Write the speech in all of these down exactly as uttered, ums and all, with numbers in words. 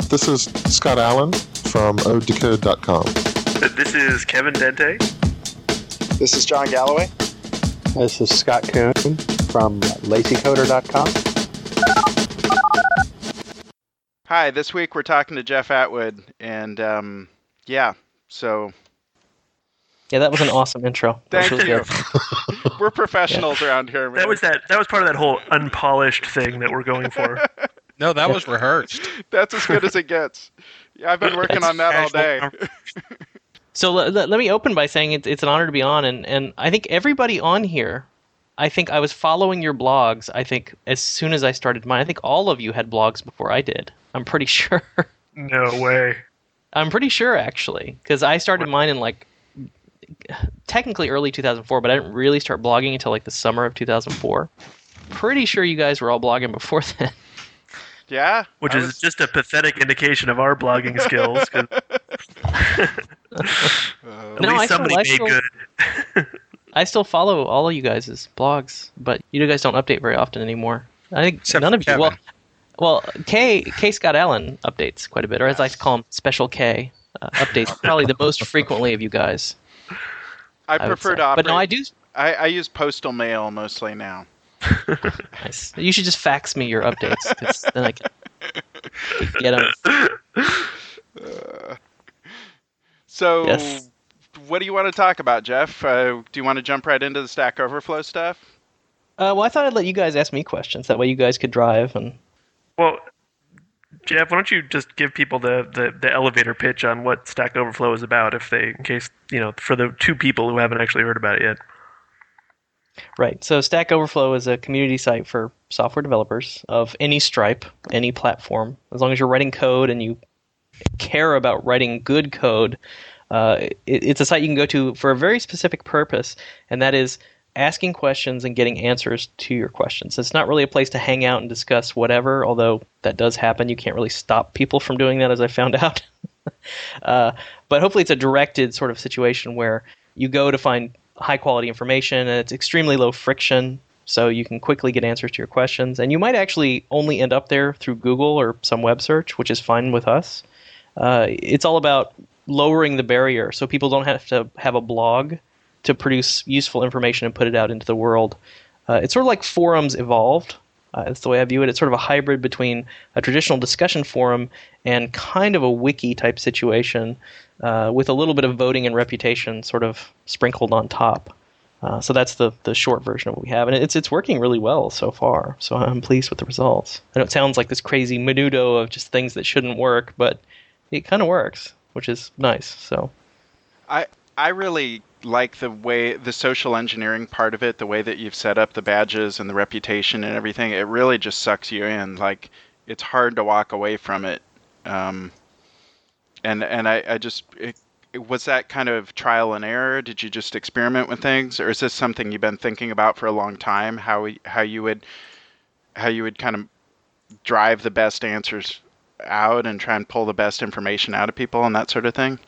This is Scott Allen from ode decode dot com. This is Kevin Dente. This is John Galloway. This is Scott Kuhn from lazy coder dot com. Hi, this week we're talking to Jeff Atwood, and um, yeah, so... Yeah, that was an awesome intro. Thank was you. We're professionals yeah. around here, man. That was that. That was part of that whole unpolished thing that we're going for. No, that was rehearsed. That's as good as it gets. Yeah, I've been working on that all day. So let, let, let me open by saying it's, it's an honor to be on, and, and I think everybody on here, I think I was following your blogs, I think, as soon as I started mine. I think all of you had blogs before I did. I'm pretty sure. No way. I'm pretty sure, actually, because I started mine in, like, technically early two thousand four, but I didn't really start blogging until, like, the summer of two thousand four. Pretty sure you guys were all blogging before then. Yeah. Which I is was... just a pathetic indication of our blogging skills. uh, At no, least I somebody still, made I still, good. I still follow all of you guys' blogs, but you guys don't update very often anymore. I think Except none for of you. Kevin. Well, well, K K Scott Allen updates quite a bit, or as I like to call him, Special K uh, updates probably the most frequently of you guys. I, I prefer say. to operate. But no, I do. I, I use postal mail mostly now. Nice. You should just fax me your updates, 'cause then I can get them. Uh, so, Yes. what do you want to talk about, Jeff? Uh, do you want to jump right into the Stack Overflow stuff? Uh, well, I thought I'd let you guys ask me questions. That way, you guys could drive and. Well, Jeff, why don't you just give people the, the, the elevator pitch on what Stack Overflow is about, if they, in case, you know, for the two people who haven't actually heard about it yet. Right. So Stack Overflow is a community site for software developers of any stripe, any platform. As long as you're writing code and you care about writing good code, uh, it, it's a site you can go to for a very specific purpose, and that is asking questions and getting answers to your questions. It's not really a place to hang out and discuss whatever, although that does happen. You can't really stop people from doing that, as I found out. uh, but hopefully it's a directed sort of situation where you go to find high-quality information, and it's extremely low friction, so you can quickly get answers to your questions. And you might actually only end up there through Google or some web search, which is fine with us. Uh, it's all about lowering the barrier so people don't have to have a blog to produce useful information and put it out into the world. Uh, it's sort of like forums evolved. Uh, that's the way I view it. It's sort of a hybrid between a traditional discussion forum and kind of a wiki-type situation uh, with a little bit of voting and reputation sort of sprinkled on top. Uh, so that's the, the short version of what we have. And it's it's working really well so far, so I'm pleased with the results. I know it sounds like this crazy menudo of just things that shouldn't work, but it kind of works, which is nice. So, I I really like the way the social engineering part of it, the way that you've set up the badges and the reputation and everything. It really just sucks you in. Like, it's hard to walk away from it. Um, and and I, I just it, it, was that kind of trial and error? Did you just experiment with things, or is this something you've been thinking about for a long time? How we- how you would how you would kind of drive the best answers out and try and pull the best information out of people and that sort of thing?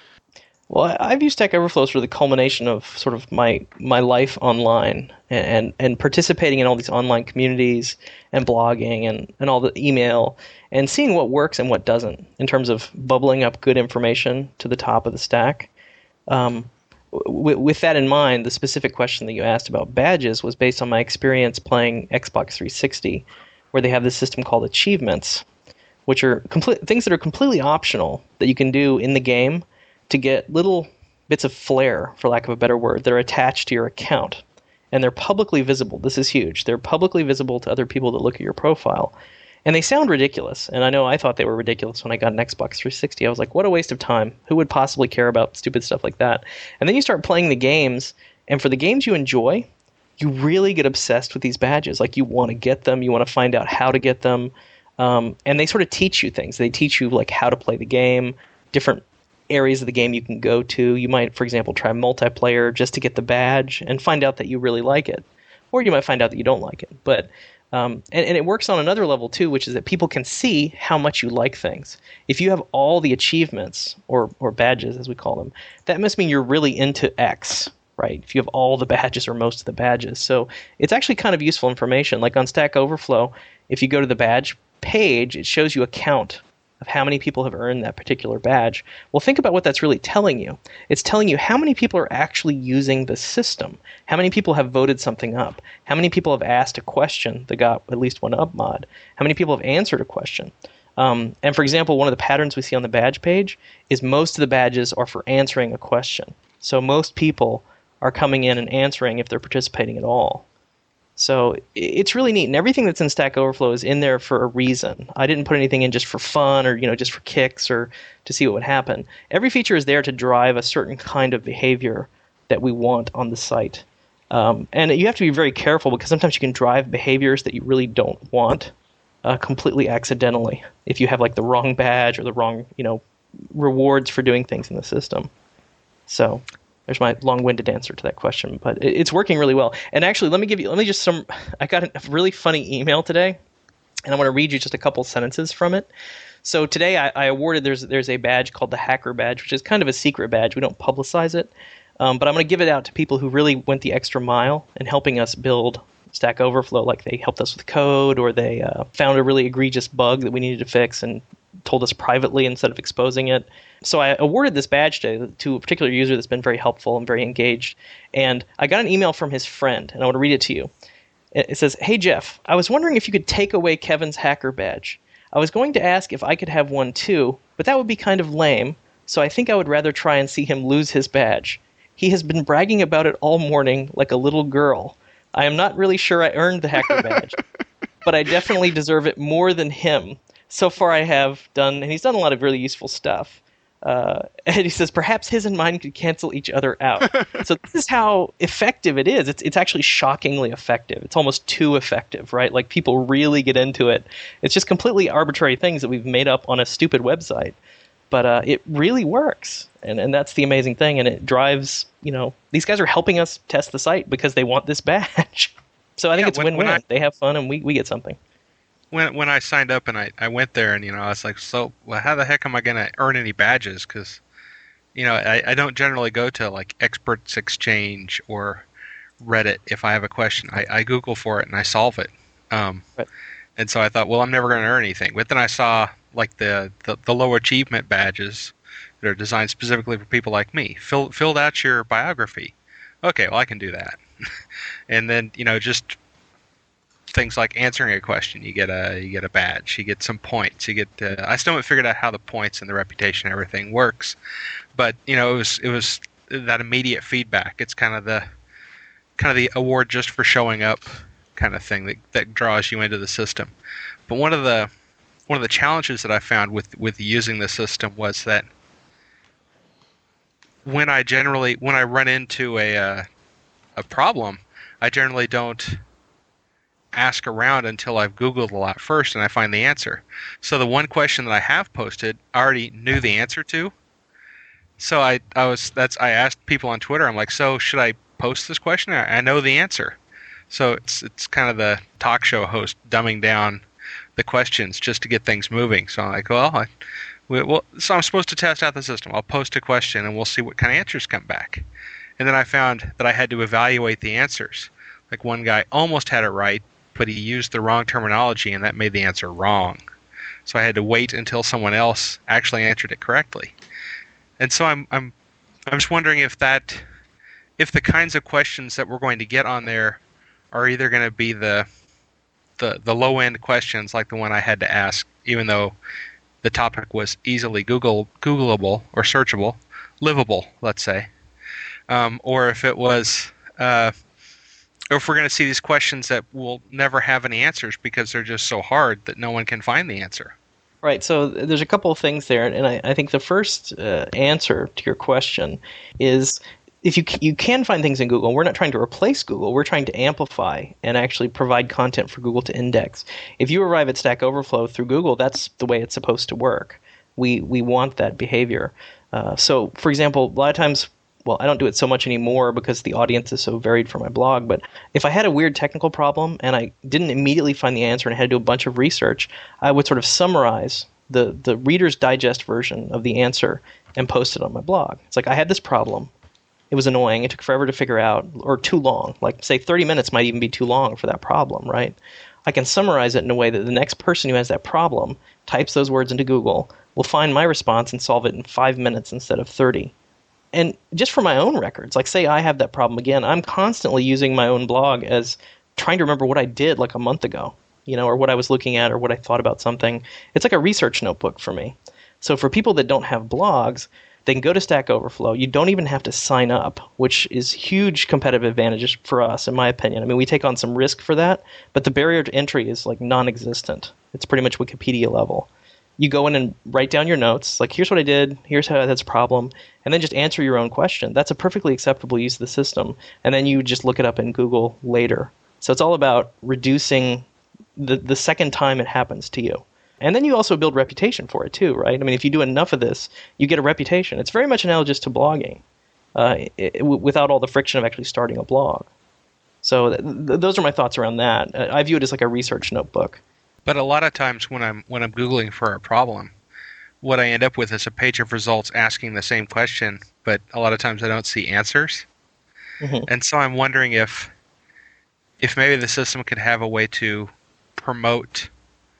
Well, I've used Stack Overflow as sort of the culmination of sort of my, my life online and, and, and participating in all these online communities and blogging and, and all the email and seeing what works and what doesn't in terms of bubbling up good information to the top of the stack. Um, w- with that in mind, the specific question that you asked about badges was based on my experience playing Xbox three sixty, where they have this system called achievements, which are complete, things that are completely optional that you can do in the game to get little bits of flair, for lack of a better word, that are attached to your account. And they're publicly visible. This is huge. They're publicly visible to other people that look at your profile. And they sound ridiculous. And I know I thought they were ridiculous when I got an Xbox three sixty. I was like, what a waste of time. Who would possibly care about stupid stuff like that? And then you start playing the games, and for the games you enjoy, you really get obsessed with these badges. Like, you want to get them. You want to find out how to get them. Um, and they sort of teach you things. They teach you, like, how to play the game, different areas of the game you can go to. You might, for example, try multiplayer just to get the badge and find out that you really like it. Or you might find out that you don't like it. But um, and, and it works on another level, too, which is that people can see how much you like things. If you have all the achievements, or, or badges, as we call them, that must mean you're really into X, right? If you have all the badges or most of the badges. So it's actually kind of useful information. Like on Stack Overflow, if you go to the badge page, it shows you a count of how many people have earned that particular badge. Well, think about what that's really telling you. It's telling you how many people are actually using the system, how many people have voted something up, how many people have asked a question that got at least one up mod, how many people have answered a question. Um, and for example, one of the patterns we see on the badge page is most of the badges are for answering a question. So most people are coming in and answering if they're participating at all. So it's really neat, and everything that's in Stack Overflow is in there for a reason. I didn't put anything in just for fun or you know just for kicks or to see what would happen. Every feature is there to drive a certain kind of behavior that we want on the site. Um, and you have to be very careful because sometimes you can drive behaviors that you really don't want uh, completely accidentally if you have like the wrong badge or the wrong you know rewards for doing things in the system. So there's my long-winded answer to that question, but it's working really well. And actually, let me give you, let me just some, I got a really funny email today, and I want to read you just a couple sentences from it. So today I, I awarded, there's there's a badge called the Hacker Badge, which is kind of a secret badge. We don't publicize it, um, but I'm going to give it out to people who really went the extra mile in helping us build Stack Overflow, like they helped us with code, or they uh, found a really egregious bug that we needed to fix and told us privately instead of exposing it. So I awarded this badge to, to a particular user that's been very helpful and very engaged. And I got an email from his friend, and I want to read it to you. It says, "Hey Jeff, I was wondering if you could take away Kevin's Hacker Badge. I was going to ask if I could have one too, but that would be kind of lame, so I think I would rather try and see him lose his badge. He has been bragging about it all morning like a little girl. I am not really sure I earned the Hacker Badge, but I definitely deserve it more than him. So far I have done," and he's done a lot of really useful stuff. Uh, and he says, "Perhaps his and mine could cancel each other out." So this is how effective it is. It's it's actually shockingly effective. It's almost too effective, right? Like people really get into it. It's just completely arbitrary things that we've made up on a stupid website. But uh, it really works. And, and that's the amazing thing. And it drives, you know, these guys are helping us test the site because they want this badge. So I think Yeah, it's when- win-win. when I- They have fun and we, we get something. When when I signed up and I, I went there and you know I was like, so well, how the heck am I going to earn any badges? Because you know I, I don't generally go to like Experts Exchange or Reddit if I have a question. I, I Google for it and I solve it. Um, Right. And so I thought, well, I'm never going to earn anything. But then I saw like the, the, the low achievement badges that are designed specifically for people like me. Fill, filled out your biography. Okay, well I can do that. And then you know just things like answering a question, you get a you get a badge, you get some points, you get. Uh, I still haven't figured out how the points and the reputation and everything works, but you know it was it was that immediate feedback. It's kind of the kind of the award just for showing up kind of thing that that draws you into the system. But one of the one of the challenges that I found with with using the system was that when I generally when I run into a uh, a problem, I generally don't ask around until I've Googled a lot first and I find the answer. So the one question that I have posted, I already knew the answer to. So I, I was that's I asked people on Twitter, I'm like, so should I post this question? I, I know the answer. So it's it's kind of the talk show host dumbing down the questions just to get things moving. So I'm like, well, I, we, well, so I'm supposed to test out the system. I'll post a question and we'll see what kind of answers come back. And then I found that I had to evaluate the answers. Like one guy almost had it right, but he used the wrong terminology, and that made the answer wrong. So I had to wait until someone else actually answered it correctly. And so I'm I'm I'm just wondering if that if the kinds of questions that we're going to get on there are either going to be the the the low end questions like the one I had to ask, even though the topic was easily Google Googleable or searchable, livable, let's say, um, or if it was. Uh, Or if we're going to see these questions that will never have any answers because they're just so hard that no one can find the answer. Right. So there's a couple of things there, and I, I think the first uh, answer to your question is if you you can find things in Google. We're not trying to replace Google. We're trying to amplify and actually provide content for Google to index. If you arrive at Stack Overflow through Google, that's the way it's supposed to work. We we want that behavior. Uh, so, for example, a lot of times. Well, I don't do it so much anymore because the audience is so varied for my blog, but if I had a weird technical problem and I didn't immediately find the answer and I had to do a bunch of research, I would sort of summarize the, the Reader's Digest version of the answer and post it on my blog. It's like, I had this problem. It was annoying. It took forever to figure out, or too long. Like, say, thirty minutes might even be too long for that problem, right? I can summarize it in a way that the next person who has that problem types those words into Google, will find my response and solve it in five minutes instead of thirty. And just for my own records, like say I have that problem again, I'm constantly using my own blog as trying to remember what I did like a month ago, you know, or what I was looking at or what I thought about something. It's like a research notebook for me. So for people that don't have blogs, they can go to Stack Overflow. You don't even have to sign up, which is huge competitive advantages for us, in my opinion. I mean, we take on some risk for that, but the barrier to entry is like non-existent. It's pretty much Wikipedia level. You go in and write down your notes, like here's what I did, here's how that's a problem, and then just answer your own question. That's a perfectly acceptable use of the system. And then you just look it up in Google later. So it's all about reducing the, the second time it happens to you. And then you also build reputation for it too, right? I mean, if you do enough of this, you get a reputation. It's very much analogous to blogging, uh, it, it, without all the friction of actually starting a blog. So th- th- those are my thoughts around that. I view it as like a research notebook. But a lot of times when I'm when I'm Googling for a problem, what I end up with is a page of results asking the same question, but a lot of times I don't see answers. Mm-hmm. And so I'm wondering if if maybe the system could have a way to promote,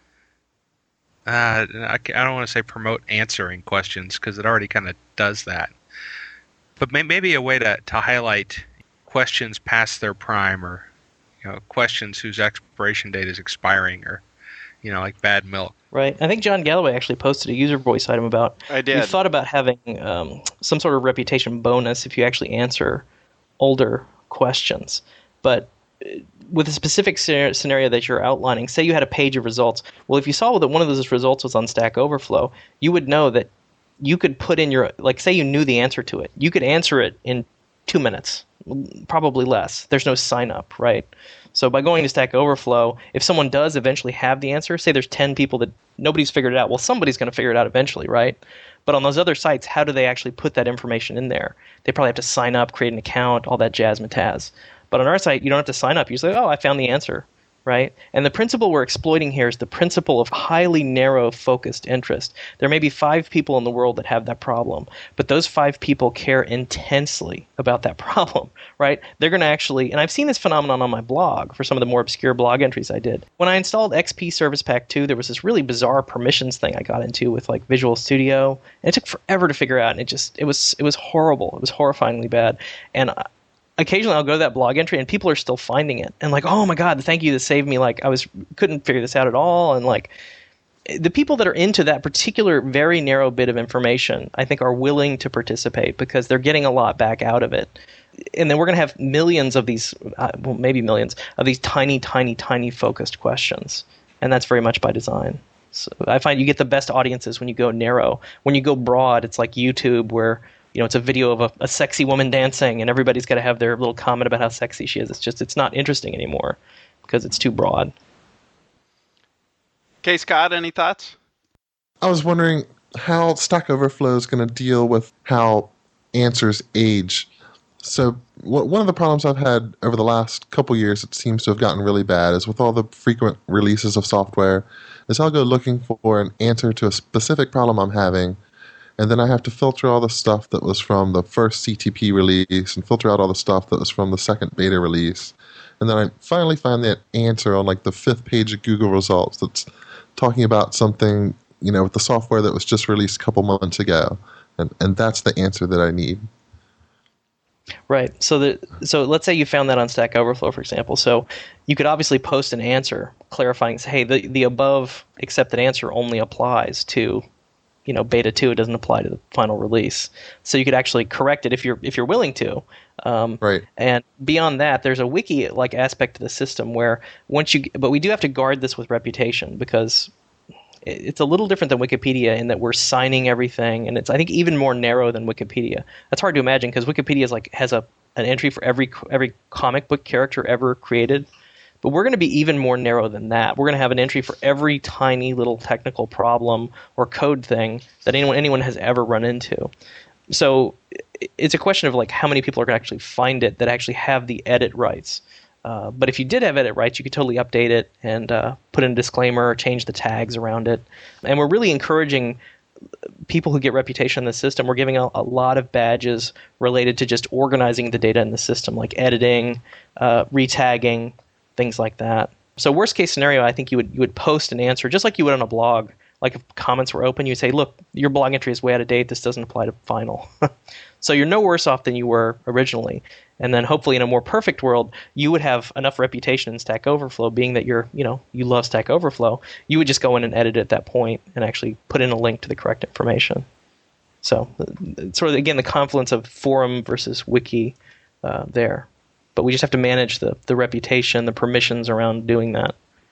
uh, I don't want to say promote answering questions because it already kind of does that. But maybe a way to, to highlight questions past their prime, or you know, questions whose expiration date is expiring, or you know, like bad milk. Right. I think John Galloway actually posted a user voice item about. I did. We thought about having um, some sort of reputation bonus if you actually answer older questions. But with a specific scenario that you're outlining, say you had a page of results. Well, if you saw that one of those results was on Stack Overflow, you would know that you could put in your, like say you knew the answer to it. You could answer it in two minutes, probably less. There's no sign up, right? So by going to Stack Overflow, if someone does eventually have the answer, say there's ten people that nobody's figured it out, well, somebody's going to figure it out eventually, right? But on those other sites, how do they actually put that information in there? They probably have to sign up, create an account, all that jazzmatazz. But on our site, you don't have to sign up. You say, oh, I found the answer, right? And the principle we're exploiting here is the principle of highly narrow focused interest. There may be five people in the world that have that problem, but those five people care intensely about that problem, right? They're going to actually, and I've seen this phenomenon on my blog for some of the more obscure blog entries I did. When I installed X P Service Pack two, there was this really bizarre permissions thing I got into with like Visual Studio, and it took forever to figure out, and it just, it was, it was horrible. It was horrifyingly bad. And I, Occasionally I'll go to that blog entry and people are still finding it and like, oh my God, thank you, this saved me. Like I was couldn't figure this out at all. And like the people that are into that particular very narrow bit of information, I think are willing to participate because they're getting a lot back out of it. And then we're going to have millions of these, uh, well, maybe millions of these tiny, tiny, tiny focused questions. And that's very much by design. So I find you get the best audiences when you go narrow. When you go broad, it's like YouTube where you know, it's a video of a, a sexy woman dancing, and everybody's got to have their little comment about how sexy she is. It's just, it's not interesting anymore because it's too broad. Okay, Scott, any thoughts? I was wondering how Stack Overflow is going to deal with how answers age. So wh- one of the problems I've had over the last couple years, it seems to have gotten really bad, is with all the frequent releases of software, is I'll go looking for an answer to a specific problem I'm having, and then I have to filter all the stuff that was from the first C T P release and filter out all the stuff that was from the second beta release. And then I finally find that answer on like the fifth page of Google results that's talking about something, you know, with the software that was just released a couple months ago. And and that's the answer that I need. Right. So the so let's say you found that on Stack Overflow, for example. So you could obviously post an answer clarifying, say, hey, the, the above accepted answer only applies to, you know, beta two. It doesn't apply to the final release. So you could actually correct it if you're if you're willing to. Um, right. And beyond that, there's a wiki like aspect to the system where once you, but we do have to guard this with reputation because it's a little different than Wikipedia in that we're signing everything, and it's I think even more narrow than Wikipedia. That's hard to imagine because Wikipedia is like has a an entry for every every comic book character ever created. But we're going to be even more narrow than that. We're going to have an entry for every tiny little technical problem or code thing that anyone anyone has ever run into. So it's a question of like how many people are going to actually find it that actually have the edit rights. Uh, but if you did have edit rights, you could totally update it and uh, put in a disclaimer or change the tags around it. And we're really encouraging people who get reputation in the system. We're giving a, a lot of badges related to just organizing the data in the system, like editing, uh, retagging, things like that. So worst case scenario, I think you would you would post an answer just like you would on a blog. Like if comments were open, you'd say, look, your blog entry is way out of date. This doesn't apply to final. So you're no worse off than you were originally. And then hopefully in a more perfect world, you would have enough reputation in Stack Overflow, being that you're, you know, you love Stack Overflow. You would just go in and edit at that point and actually put in a link to the correct information. So sort of, again, the confluence of forum versus wiki uh, there. But we just have to manage the, the reputation, the permissions around doing that.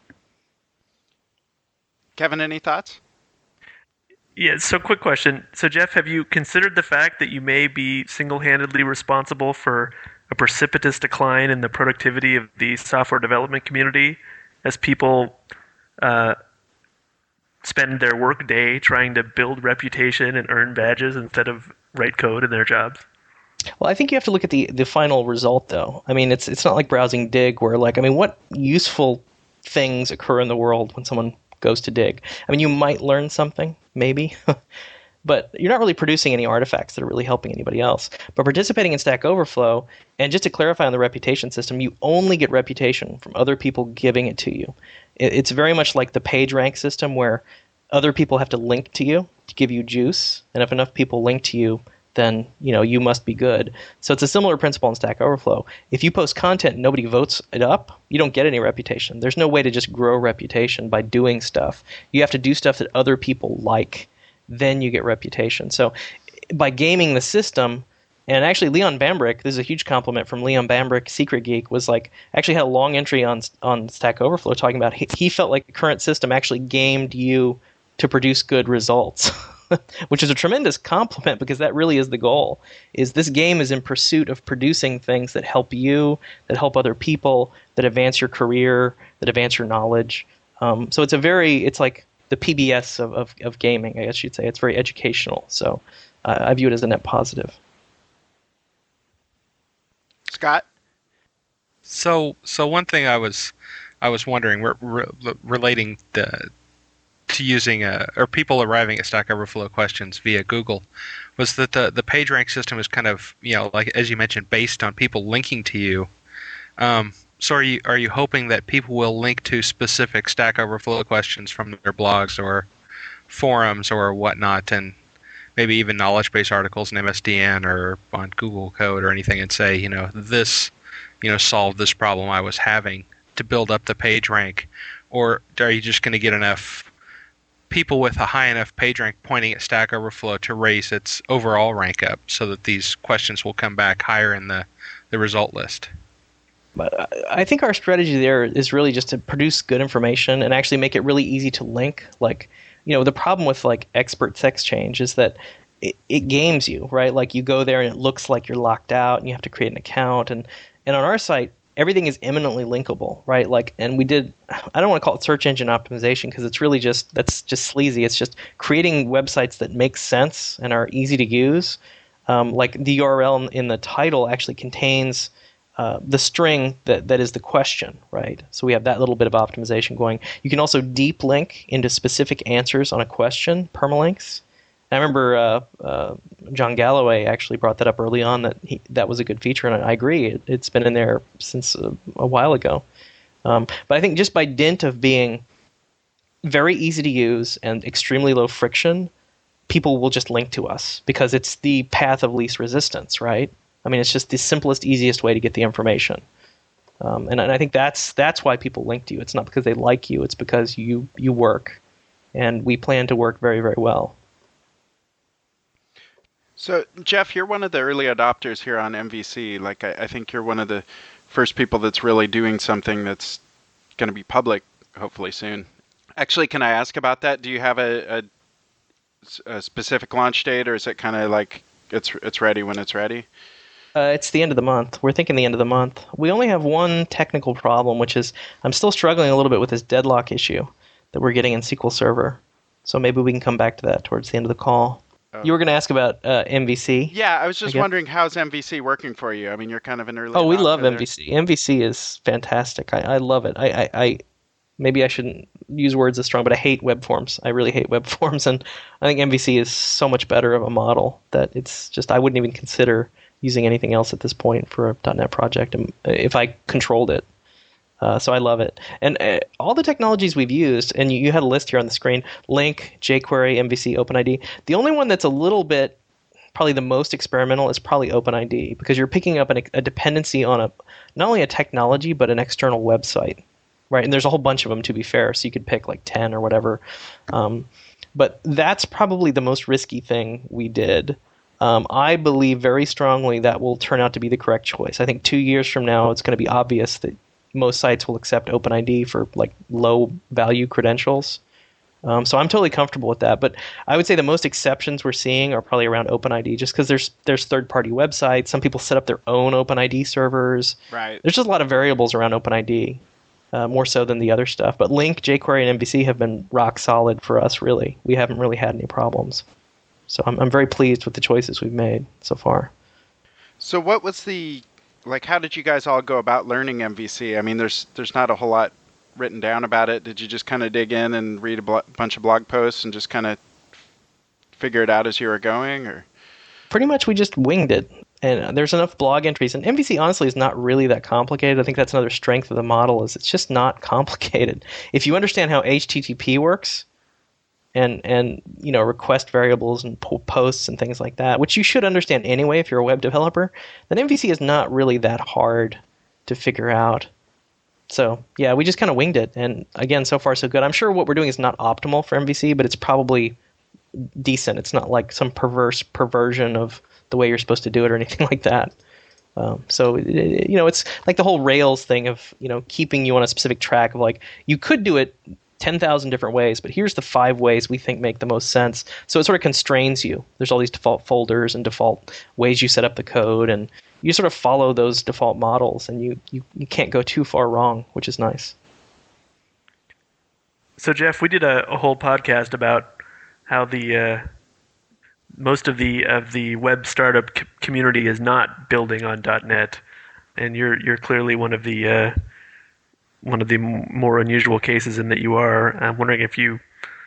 Kevin, any thoughts? Yeah, so quick question. So Jeff, have you considered the fact that you may be single-handedly responsible for a precipitous decline in the productivity of the software development community as people uh, spend their work day trying to build reputation and earn badges instead of write code in their jobs? Well, I think you have to look at the, the final result, though. I mean, it's it's not like browsing Dig, where, like, I mean, what useful things occur in the world when someone goes to Dig? I mean, you might learn something, maybe, but you're not really producing any artifacts that are really helping anybody else. But participating in Stack Overflow, and just to clarify on the reputation system, you only get reputation from other people giving it to you. It, it's very much like the PageRank system, where other people have to link to you to give you juice, and if enough people link to you, then you know you must be good. So it's a similar principle in Stack Overflow. If you post content and nobody votes it up, you don't get any reputation. There's no way to just grow reputation by doing stuff. You have to do stuff that other people like. Then you get reputation. So by gaming the system, and actually Leon Bambrick, this is a huge compliment from Leon Bambrick, Secret Geek, was like actually had a long entry on on Stack Overflow talking about he, he felt like the current system actually gamed you to produce good results. Which is a tremendous compliment, because that really is the goal. Is this game is in pursuit of producing things that help you, that help other people, that advance your career, that advance your knowledge. Um, so it's a very, it's like the P B S of, of, of gaming, I guess you'd say. It's very educational. So uh, I view it as a net positive. Scott? So, so one thing I was, I was wondering, re- re- relating the to using a, or people arriving at Stack Overflow questions via Google, was that the the PageRank system is kind of, you know, like as you mentioned, based on people linking to you. Um, so are you are you hoping that people will link to specific Stack Overflow questions from their blogs or forums or whatnot, and maybe even knowledge base articles in M S D N or on Google Code or anything, and say, you know, this, you know, solved this problem I was having, to build up the PageRank? Or are you just going to get enough people with a high enough PageRank pointing at Stack Overflow to raise its overall rank up, so that these questions will come back higher in the, the result list? But I think our strategy there is really just to produce good information and actually make it really easy to link. Like, you know, the problem with like Expert Text Change is that it, it games you, right? Like you go there and it looks like you're locked out and you have to create an account. And, and on our site, everything is eminently linkable, right? Like, and we did, I don't want to call it search engine optimization, because it's really just, that's just sleazy. It's just creating websites that make sense and are easy to use. Um, like the U R L in, in the title actually contains uh, the string that, that is the question, right? So we have that little bit of optimization going. You can also deep link into specific answers on a question, permalinks. I remember uh, uh, John Galloway actually brought that up early on, that he, that was a good feature, and I agree. It, it's been in there since a, a while ago. Um, but I think just by dint of being very easy to use and extremely low friction, people will just link to us, because it's the path of least resistance, right? I mean, it's just the simplest, easiest way to get the information. Um, and, and I think that's that's why people link to you. It's not because they like you. It's because you you work, and we plan to work very, very well. So, Jeff, you're one of the early adopters here on M V C. Like, I, I think you're one of the first people that's really doing something that's going to be public, hopefully soon. Actually, can I ask about that? Do you have a, a, a specific launch date, or is it kind of like it's it's ready when it's ready? Uh, it's the end of the month. We're thinking the end of the month. We only have one technical problem, which is I'm still struggling a little bit with this deadlock issue that we're getting in S Q L Server. So maybe we can come back to that towards the end of the call. You were going to ask about uh, M V C. Yeah, I was just I wondering, how's M V C working for you? I mean, you're kind of an early. Oh, we love there. M V C. M V C is fantastic. I, I love it. I, I, I maybe I shouldn't use words as strong, but I hate web forms. I really hate web forms, and I think M V C is so much better of a model that it's just I wouldn't even consider using anything else at this point for a .NET project if I controlled it. Uh, so I love it. And uh, all the technologies we've used, and you, you had a list here on the screen, Link, jQuery, M V C, OpenID. The only one that's a little bit, probably the most experimental is probably OpenID, because you're picking up an, a dependency on a not only a technology, but an external website, right? And there's a whole bunch of them, to be fair, so you could pick like ten or whatever. Um, but that's probably the most risky thing we did. Um, I believe very strongly that will turn out to be the correct choice. I think two years from now, it's going to be obvious that most sites will accept OpenID for like low value credentials. Um, so I'm totally comfortable with that. But I would say the most exceptions we're seeing are probably around OpenID, just because there's there's third party websites. Some people set up their own OpenID servers. Right. There's just a lot of variables around OpenID, uh, more so than the other stuff. But Link, jQuery, and M V C have been rock solid for us. Really, we haven't really had any problems. So I'm I'm very pleased with the choices we've made so far. So what was the like? How did you guys all go about learning M V C? I mean, there's there's not a whole lot written down about it. Did you just kind of dig in and read a bl- bunch of blog posts and just kind of figure it out as you were going, or? Pretty much, we just winged it. And there's enough blog entries. And M V C, honestly, is not really that complicated. I think that's another strength of the model, is it's just not complicated. If you understand how H T T P works, and and you know request variables and po- posts and things like that, which you should understand anyway if you're a web developer, then M V C is not really that hard to figure out. So yeah, we just kind of winged it, and again, so far so good. I'm sure what we're doing is not optimal for M V C, but it's probably decent. It's not like some perverse perversion of the way you're supposed to do it or anything like that. Um, so it, you know, it's like the whole Rails thing of you know keeping you on a specific track of like you could do it ten thousand different ways, but here's the five ways we think make the most sense. So it sort of constrains you. There's all these default folders and default ways you set up the code, and you sort of follow those default models, and you, you, you can't go too far wrong, which is nice. So Jeff, we did a, a whole podcast about how the uh, most of the of the web startup c- community is not building on .NET, and you're you're clearly one of the uh, one of the m- more unusual cases in that you are. I'm wondering if you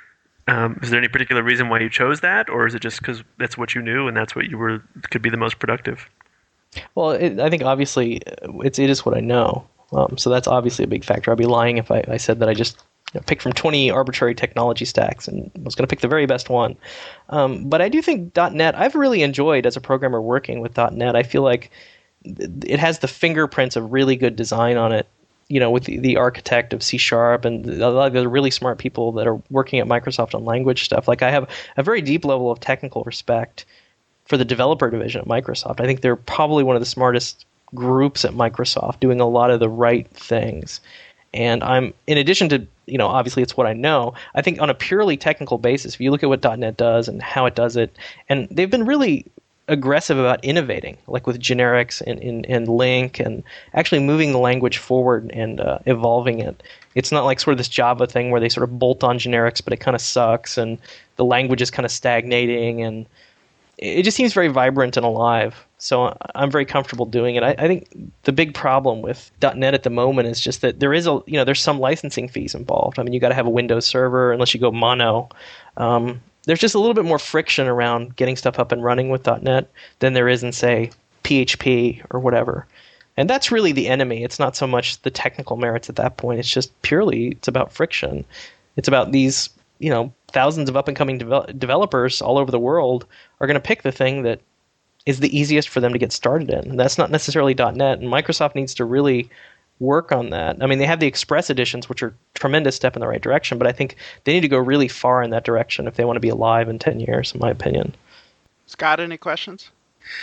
um, is there any particular reason why you chose that, or is it just because that's what you knew and that's what you were could be the most productive? Well, it, I think obviously it's it is what I know, um, so that's obviously a big factor. I'd be lying if I, I said that I just you know, picked from twenty arbitrary technology stacks and was going to pick the very best one. Um, but I do think .NET, I've really enjoyed as a programmer working with .NET. I feel like it has the fingerprints of really good design on it. You know, with the, the architect of C Sharp and a lot of the really smart people that are working at Microsoft on language stuff. Like I have a very deep level of technical respect for the developer division at Microsoft. I think they're probably one of the smartest groups at Microsoft, doing a lot of the right things. And I'm, in addition to, you know, obviously it's what I know, I think on a purely technical basis, if you look at what .NET does and how it does it, and they've been really aggressive about innovating, like with generics and, and, and Link, and actually moving the language forward and uh, evolving it. It's not like sort of this Java thing where they sort of bolt on generics, but it kind of sucks, and the language is kind of stagnating, and it just seems very vibrant and alive. So I'm very comfortable doing it. I, I think the big problem with .NET at the moment is just that there is a you know there's some licensing fees involved. I mean, you got to have a Windows server unless you go mono. Um, there's just a little bit more friction around getting stuff up and running with .NET than there is in, say, P H P or whatever. And that's really the enemy. It's not so much the technical merits at that point. It's just purely it's about friction. It's about these you know thousands of up-and-coming devel- developers all over the world are going to pick the thing that is the easiest for them to get started in. And that's not necessarily .NET, and Microsoft needs to really work on that. I mean, they have the Express editions, which are a tremendous step in the right direction, but I think they need to go really far in that direction if they want to be alive in ten years, in my opinion. Scott, any questions?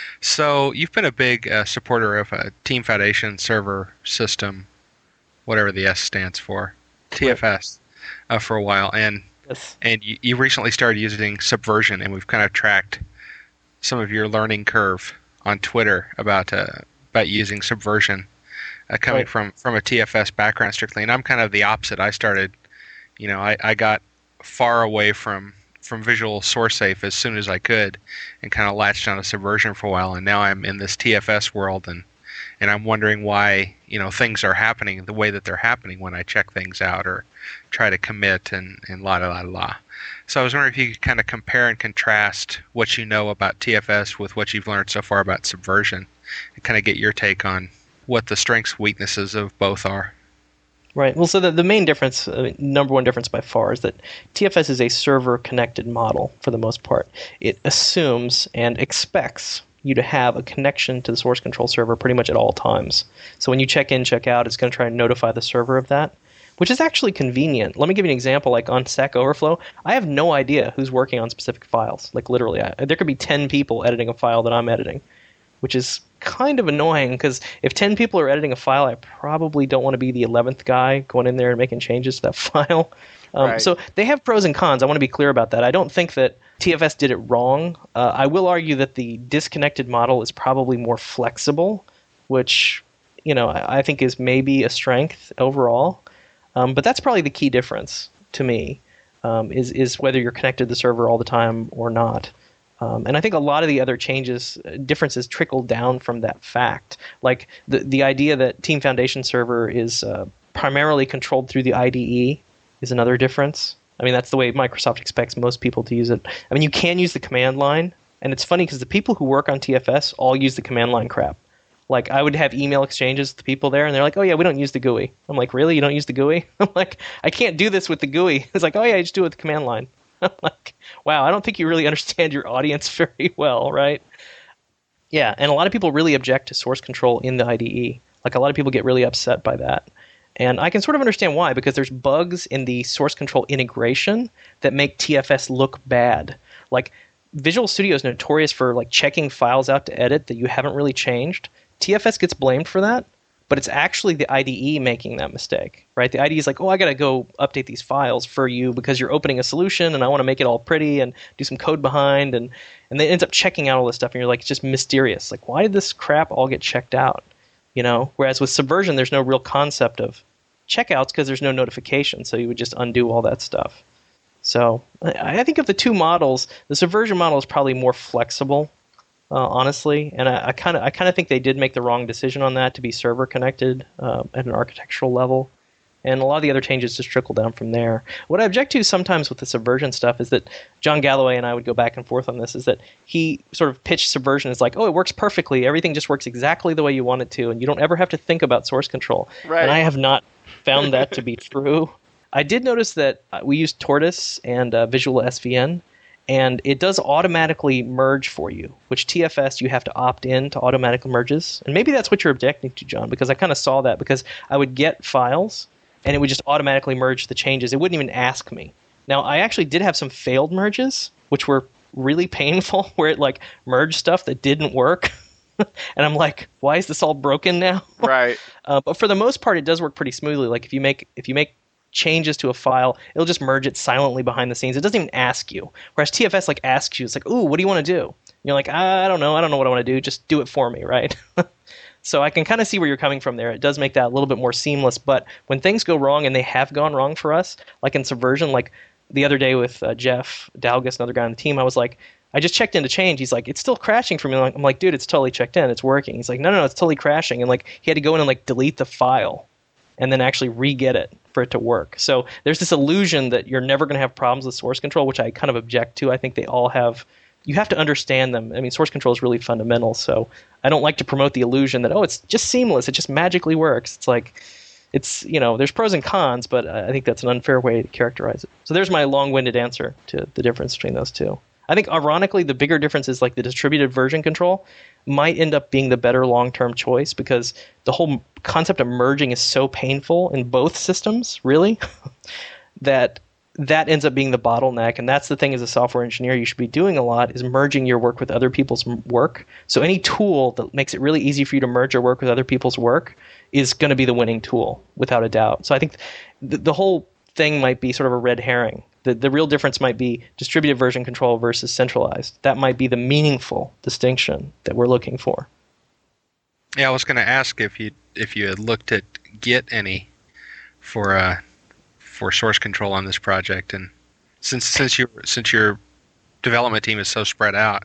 So you've been a big uh, supporter of a Team Foundation server system, whatever the S stands for, T F S, uh, for a while, and Yes. and you, you recently started using Subversion, and we've kind of tracked some of your learning curve on Twitter about uh, about using Subversion, uh, coming Right. from, from a T F S background strictly. And I'm kind of the opposite. I started, you know, I, I got far away from, from Visual SourceSafe as soon as I could, and kind of latched on to Subversion for a while. And now I'm in this T F S world, and and I'm wondering why you know things are happening the way that they're happening when I check things out or try to commit and and la la la la. So I was wondering if you could kind of compare and contrast what you know about T F S with what you've learned so far about Subversion, and kind of get your take on what the strengths and weaknesses of both are. Right. Well, so the, the main difference, uh, number one difference by far, is that T F S is a server-connected model for the most part. It assumes and expects you to have a connection to the source control server pretty much at all times. So when you check in, check out, it's going to try and notify the server of that, which is actually convenient. Let me give you an example. Like on Stack Overflow, I have no idea who's working on specific files. Like literally, I, there could be ten people editing a file that I'm editing, which is kind of annoying because if ten people are editing a file, I probably don't want to be the eleventh guy going in there and making changes to that file. Um, Right. So they have pros and cons. I want to be clear about that. I don't think that T F S did it wrong. Uh, I will argue that the disconnected model is probably more flexible, which you know I, I think is maybe a strength overall. Um, but that's probably the key difference to me, um, is is whether you're connected to the server all the time or not. Um, and I think a lot of the other changes, uh, differences trickle down from that fact. Like the the idea that Team Foundation Server is uh, primarily controlled through the I D E is another difference. I mean, that's the way Microsoft expects most people to use it. I mean, you can use the command line, and it's funny because the people who work on T F S all use the command line crap. Like, I would have email exchanges with the people there, and they're like, oh, yeah, we don't use the G U I. I'm like, really? You don't use the G U I? I'm like, I can't do this with the G U I. It's like, oh, yeah, I just do it with the command line. I'm like, wow, I don't think you really understand your audience very well, right? Yeah, and a lot of people really object to source control in the I D E. Like, a lot of people get really upset by that. And I can sort of understand why, because there's bugs in the source control integration that make T F S look bad. Like, Visual Studio is notorious for like checking files out to edit that you haven't really changed. T F S gets blamed for that, but it's actually the I D E making that mistake, right? The I D E is like, oh, I got to go update these files for you because you're opening a solution and I want to make it all pretty and do some code behind. And, and they ends up checking out all this stuff. And you're like, it's just mysterious. Like, why did this crap all get checked out? You know, whereas with Subversion, there's no real concept of checkouts because there's no notification. So you would just undo all that stuff. So I, I think of the two models, the Subversion model is probably more flexible. Uh, honestly, and I kind of I kind of think they did make the wrong decision on that to be server connected uh, at an architectural level, and a lot of the other changes just trickle down from there. What I object to sometimes with the Subversion stuff is that John Galloway and I would go back and forth on this. Is that he sort of pitched Subversion as like, oh, it works perfectly, everything just works exactly the way you want it to, and you don't ever have to think about source control. Right. And I have not found that to be true. I did notice that we used Tortoise and uh, Visual S V N. And it does automatically merge for you, which T F S you have to opt in to automatic merges. And maybe that's what you're objecting to, John, because I kind of saw that because I would get files and it would just automatically merge the changes. It wouldn't even ask me. Now, I actually did have some failed merges, which were really painful, where it like merged stuff that didn't work. And I'm like, why is this all broken now? Right. uh, but for the most part, it does work pretty smoothly. Like if you make if you make changes to a file, it'll just merge it silently behind the scenes. It doesn't even ask you. Whereas T F S like asks you, it's like, ooh, what do you want to do? And you're like, I don't know. I don't know what I want to do. Just do it for me, right? So I can kind of see where you're coming from there. It does make that a little bit more seamless. But when things go wrong, and they have gone wrong for us, like in Subversion, like the other day with uh, Jeff Dalgas, another guy on the team, I was like, I just checked in to change. He's like, it's still crashing for me. I'm like, dude, it's totally checked in. It's working. He's like, no, no, no, it's totally crashing. And like he had to go in and like delete the file and then actually re-get it for it to work. So there's this illusion that you're never going to have problems with source control, which I kind of object to. I think they all have, you have to understand them. I mean, source control is really fundamental, so I don't like to promote the illusion that, oh, it's just seamless, it just magically works. It's like, it's, you know, there's pros and cons, but I think that's an unfair way to characterize it. So there's my long-winded answer to the difference between those two. I think, ironically, the bigger difference is like the distributed version control might end up being the better long-term choice because the whole concept of merging is so painful in both systems, really, that that ends up being the bottleneck. And that's the thing as a software engineer you should be doing a lot is merging your work with other people's work. So any tool that makes it really easy for you to merge your work with other people's work is going to be the winning tool, without a doubt. So I think the, the whole thing might be sort of a red herring. The, the real difference might be distributed version control versus centralized. That might be the meaningful distinction that we're looking for. Yeah, I was going to ask if you if you had looked at Git any for uh, for source control on this project, and since since you since your development team is so spread out.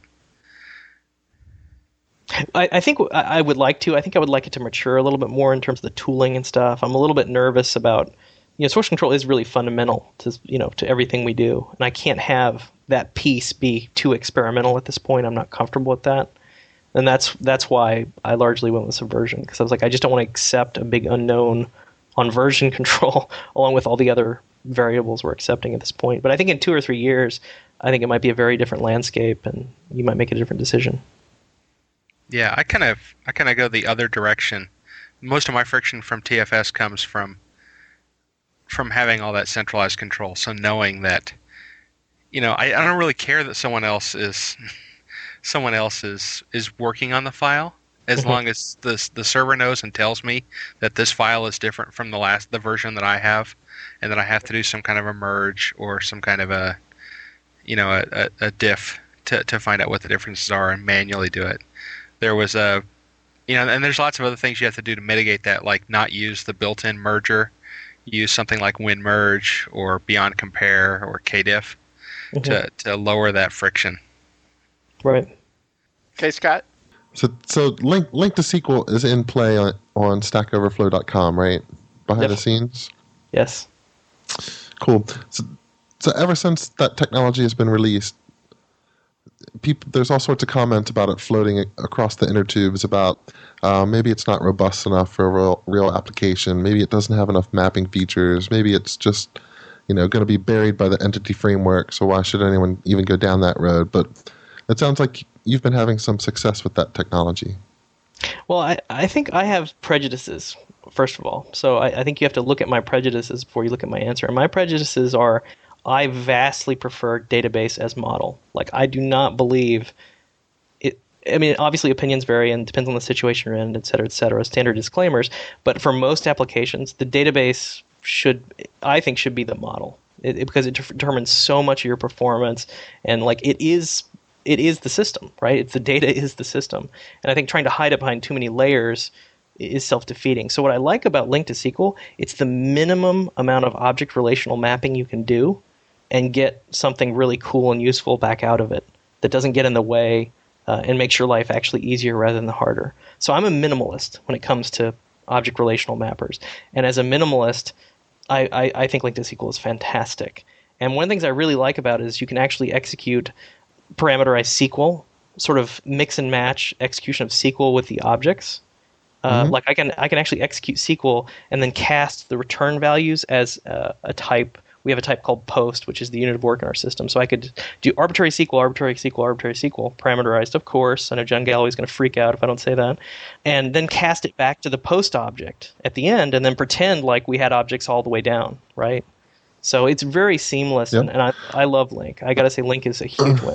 I, I think I would like to. I think I would like it to mature a little bit more in terms of the tooling and stuff. I'm a little bit nervous about. You know, source control is really fundamental to you know to everything we do, and I can't have that piece be too experimental at this point. I'm not comfortable with that, and that's that's why I largely went with Subversion, because I was like, I just don't want to accept a big unknown on version control, along with all the other variables we're accepting at this point. But I think in two or three years, I think it might be a very different landscape, and you might make a different decision. Yeah, I kind of I kind of go the other direction. Most of my friction from T F S comes from from having all that centralized control. So knowing that, you know, I, I don't really care that someone else is someone else is is working on the file, as mm-hmm. long as the the server knows and tells me that this file is different from the last the version that I have, and that I have to do some kind of a merge or some kind of a, you know, a, a, a diff to to find out what the differences are and manually do it. There was a, you know, and there's lots of other things you have to do to mitigate that, like not use the built-in merger, use something like WinMerge or Beyond Compare or Kdiff mm-hmm. to to lower that friction. Right. Okay, Scott. So, so link link to S Q L is in play on, on Stack Overflow dot com, right? Behind yep. the scenes. Yes. Cool. So, so ever since that technology has been released, people there's all sorts of comments about it floating across the inner tubes about uh, maybe it's not robust enough for a real, real application. Maybe it doesn't have enough mapping features. Maybe it's just, you know, going to be buried by the entity framework. So why should anyone even go down that road? But it sounds like you've been having some success with that technology. Well, I, I think I have prejudices, first of all. So I, I think you have to look at my prejudices before you look at my answer. And my prejudices are, I vastly prefer database as model. Like, I do not believe it. I mean, obviously opinions vary and depends on the situation you're in, et cetera, et cetera, standard disclaimers. But for most applications, the database should, I think, should be the model it, it, because it determines so much of your performance. And like, it is, it is the system, right? It's the data is the system. And I think trying to hide it behind too many layers is self-defeating. So what I like about Link to S Q L, it's the minimum amount of object relational mapping you can do and get something really cool and useful back out of it that doesn't get in the way uh, and makes your life actually easier rather than harder. So I'm a minimalist when it comes to object relational mappers. And as a minimalist, I, I, I think Link to S Q L is fantastic. And one of the things I really like about it is you can actually execute parameterized S Q L, sort of mix and match execution of S Q L with the objects. Uh, mm-hmm. Like I can I can actually execute S Q L and then cast the return values as uh, a type. We have a type called post, which is the unit of work in our system. So I could do arbitrary S Q L, arbitrary S Q L, arbitrary S Q L, parameterized, of course. I know John Galloway is going to freak out if I don't say that. And then cast it back to the post object at the end and then pretend like we had objects all the way down, right? So it's very seamless, yep. and, and I, I love Link. I got to say Link is a huge win.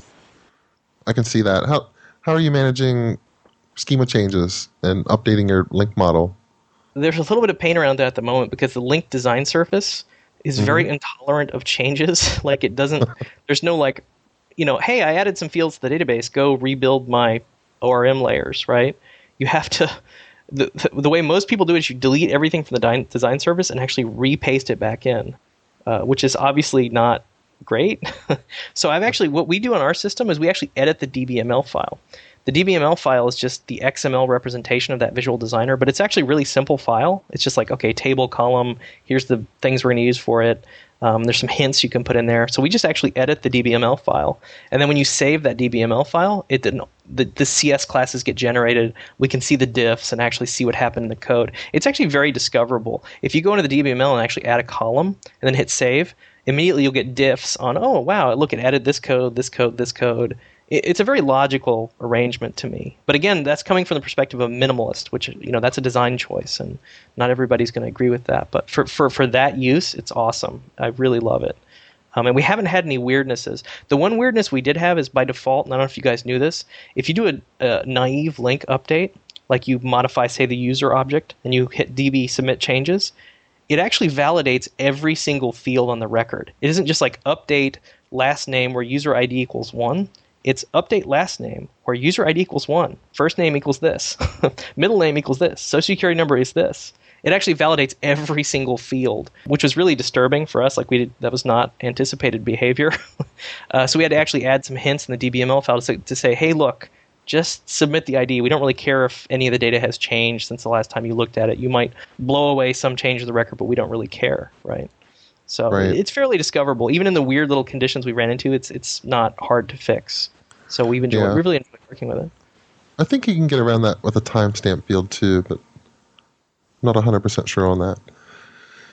I can see that. How How are you managing schema changes and updating your Link model? There's a little bit of pain around that at the moment because the Link design surface is very mm-hmm. intolerant of changes. Like it doesn't, there's no like, you know, hey, I added some fields to the database, go rebuild my O R M layers, right? You have to, the, the, the way most people do it is you delete everything from the di- design service and actually repaste it back in, uh, which is obviously not great. So I've actually, what we do on our system is we actually edit the D B M L file. The D B M L file is just the X M L representation of that visual designer, but it's actually a really simple file. It's just like, okay, table, column, here's the things we're going to use for it. Um, there's some hints you can put in there. So we just actually edit the D B M L file. And then when you save that D B M L file, it didn't, the, the C S classes get generated. We can see the diffs and actually see what happened in the code. It's actually very discoverable. If you go into the D B M L and actually add a column and then hit save, immediately you'll get diffs on, oh, wow, look, it added this code, this code, this code. It's a very logical arrangement to me. But again, that's coming from the perspective of a minimalist, which, you know, that's a design choice, and not everybody's going to agree with that. But for, for, for that use, it's awesome. I really love it. Um, and we haven't had any weirdnesses. The one weirdness we did have is by default, and I don't know if you guys knew this, if you do a, a naive link update, like you modify, say, the user object, and you hit D B submit changes, it actually validates every single field on the record. It isn't just like update last name where user I D equals one. It's update last name where user I D equals one, first name equals this, middle name equals this, social security number is this. It actually validates every single field, which was really disturbing for us. Like we did, that was not anticipated behavior. uh, so we had to actually add some hints in the D B M L file to, to say, hey, look, just submit the I D. We don't really care if any of the data has changed since the last time you looked at it. You might blow away some change of the record, but we don't really care, right? So right. It's fairly discoverable. Even in the weird little conditions we ran into, it's it's not hard to fix. So we've enjoyed, yeah. we really enjoyed working with it. I think you can get around that with a timestamp field too, but I'm not one hundred percent sure on that.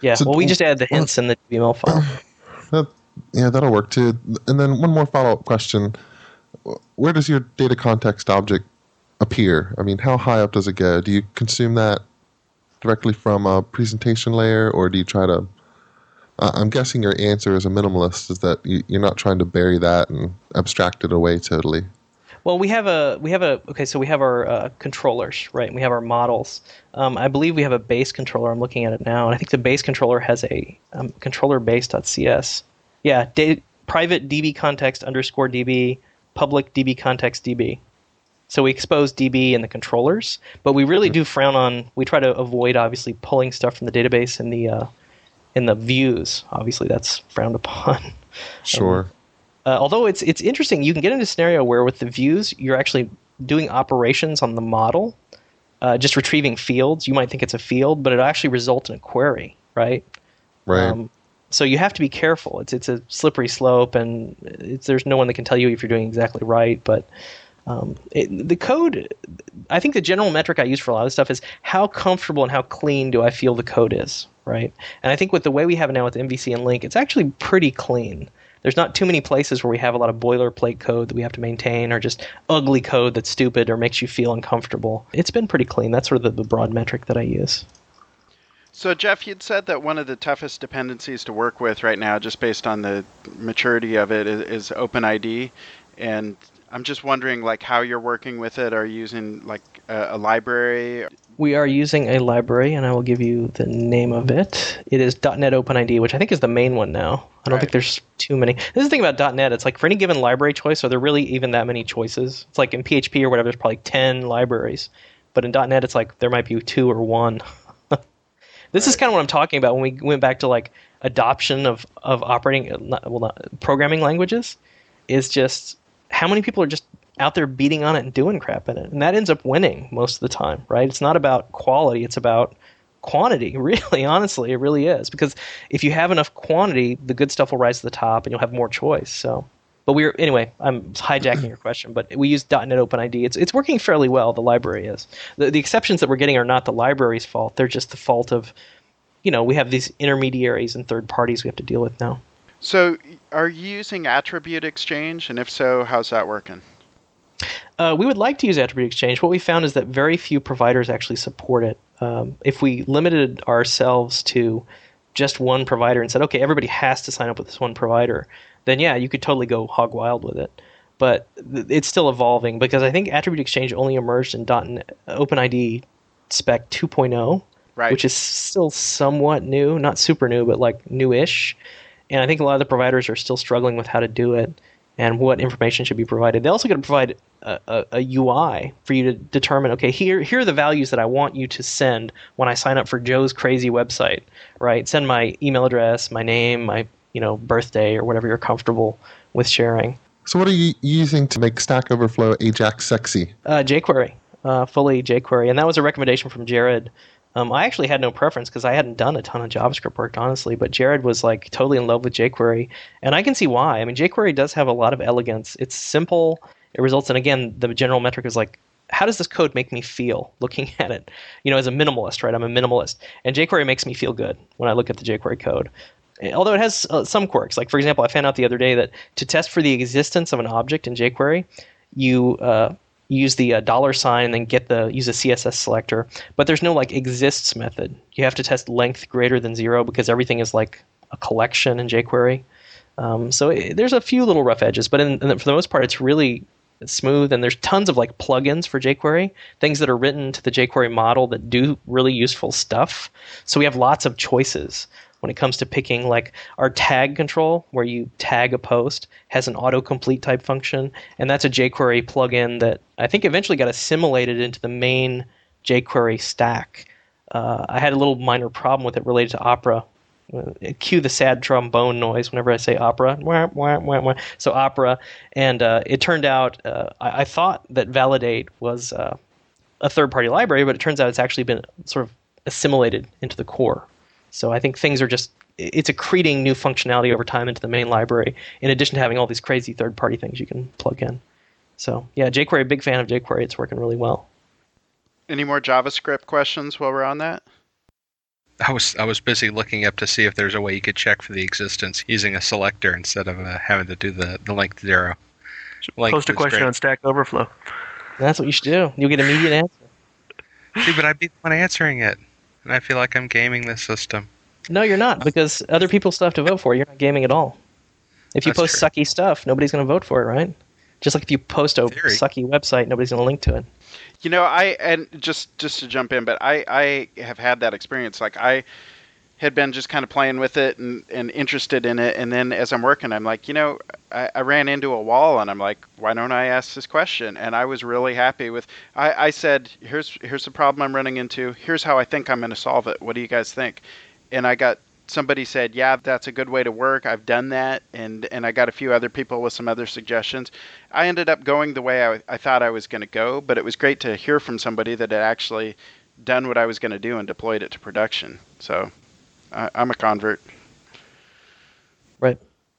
Yeah, So- well, we just add the hints in the D B M L file. That, yeah, that'll work too. And then one more follow-up question. Where does your data context object appear? I mean, how high up does it go? Do you consume that directly from a presentation layer, or do you try to... Uh, I'm guessing your answer as a minimalist is that you, you're not trying to bury that and abstract it away totally. Well, we have a we have a okay. So we have our uh, controllers, right? And we have our models. Um, I believe we have a base controller. I'm looking at it now, and I think the base controller has a um, controller base.cs. Yeah, da- private db context underscore db, public db context db. So we expose D B in the controllers, but we really do frown on. We try to avoid obviously pulling stuff from the database in the uh, in the views. Obviously, that's frowned upon. Sure. Um, Uh, although it's it's interesting, you can get into a scenario where with the views, you're actually doing operations on the model, uh, just retrieving fields. You might think it's a field, but it actually results in a query, right? Right. Um, so you have to be careful. It's it's a slippery slope, and it's, there's no one that can tell you if you're doing exactly right. But um, it, the code, I think the general metric I use for a lot of this stuff is how comfortable and how clean do I feel the code is, right? And I think with the way we have it now with M V C and Link, it's actually pretty clean. There's not too many places where we have a lot of boilerplate code that we have to maintain, or just ugly code that's stupid or makes you feel uncomfortable. It's been pretty clean. That's sort of the, the broad metric that I use. So, Jeff, you'd said that one of the toughest dependencies to work with right now, just based on the maturity of it, is, is OpenID. And I'm just wondering, like, how you're working with it. Are you using, like, a, a library? We are using a library, and I will give you the name of it. It is .NET OpenID, which I think is the main one now. I don't Right. think there's too many. This is the thing about .NET. It's like for any given library choice, are there really even that many choices? It's like in P H P or whatever, there's probably ten libraries. But in .NET, it's like there might be two or one. This is kind of what I'm talking about when we went back to like adoption of, of operating, well, not, programming languages, is just how many people are just out there beating on it and doing crap in it. And that ends up winning most of the time, right? It's not about quality, it's about quantity, really, honestly, it really is. Because if you have enough quantity, the good stuff will rise to the top and you'll have more choice. So, but we're, anyway, I'm hijacking your question, but we use .NET OpenID. It's it's working fairly well, the library is. The, the exceptions that we're getting are not the library's fault, they're just the fault of, you know, we have these intermediaries and third parties we have to deal with now. So, are you using Attribute Exchange? And if so, how's that working? Uh, we would like to use Attribute Exchange. What we found is that very few providers actually support it. Um, if we limited ourselves to just one provider and said, okay, everybody has to sign up with this one provider, then yeah, you could totally go hog wild with it. But th- it's still evolving because I think Attribute Exchange only emerged in .NET OpenID Spec two point oh, Right. which is still somewhat new, not super new, but like newish. And I think a lot of the providers are still struggling with how to do it and what information should be provided. They also got to provide a, a, a U I for you to determine, okay, here here are the values that I want you to send when I sign up for Joe's crazy website, right? Send my email address, my name, my you know birthday, or whatever you're comfortable with sharing. So what are you using to make Stack Overflow Ajax sexy? Uh, jQuery, uh, fully jQuery. And that was a recommendation from Jared. Um, I actually had no preference because I hadn't done a ton of JavaScript work, honestly, but Jared was like totally in love with jQuery, and I can see why. I mean, jQuery does have a lot of elegance. It's simple. It results in, again, the general metric is like, how does this code make me feel looking at it? You know, as a minimalist, right? I'm a minimalist, and jQuery makes me feel good when I look at the jQuery code. Although it has uh, some quirks. Like, for example, I found out the other day that to test for the existence of an object in jQuery, you uh, use the uh, dollar sign and then get the use a C S S selector, but there's no like exists method. You have to test length greater than zero because everything is like a collection in jQuery. Um, so it, there's a few little rough edges, but in, in, for the most part, it's really smooth. And there's tons of like plugins for jQuery, things that are written to the jQuery model that do really useful stuff. So we have lots of choices. When it comes to picking, like our tag control, where you tag a post, has an autocomplete type function, and that's a jQuery plugin that I think eventually got assimilated into the main jQuery stack. Uh, I had a little minor problem with it related to Opera. Uh, cue the sad trombone noise whenever I say Opera. Wah, wah, wah, wah. So Opera, and uh, it turned out uh, I, I thought that Validate was uh, a third-party library, but it turns out it's actually been sort of assimilated into the core. So I think things are just, it's accreting new functionality over time into the main library, in addition to having all these crazy third-party things you can plug in. So yeah, jQuery, big fan of jQuery. It's working really well. Any more JavaScript questions while we're on that? I was I was busy looking up to see if there's a way you could check for the existence using a selector instead of uh, having to do the, the length zero. Length Post a is question great. on Stack Overflow. That's what you should do. You'll get an immediate answer. See, but I'd be the one answering it, and I feel like I'm gaming the system. No, you're not, because other people still have to vote for it. You're not gaming at all. If you That's post true. sucky stuff, nobody's going to vote for it, right? Just like if you post a Theory. sucky website, nobody's going to link to it. You know, I and just just to jump in, but I I have had that experience. Like I had been just kind of playing with it and, and interested in it, and then as I'm working, I'm like, you know, I, I ran into a wall, and I'm like, why don't I ask this question? And I was really happy with. I, I said, here's here's the problem I'm running into. Here's how I think I'm going to solve it. What do you guys think? And I got somebody said, yeah, that's a good way to work. I've done that, and and I got a few other people with some other suggestions. I ended up going the way I, I thought I was going to go, but it was great to hear from somebody that had actually done what I was going to do and deployed it to production. So I, I'm a convert. Right.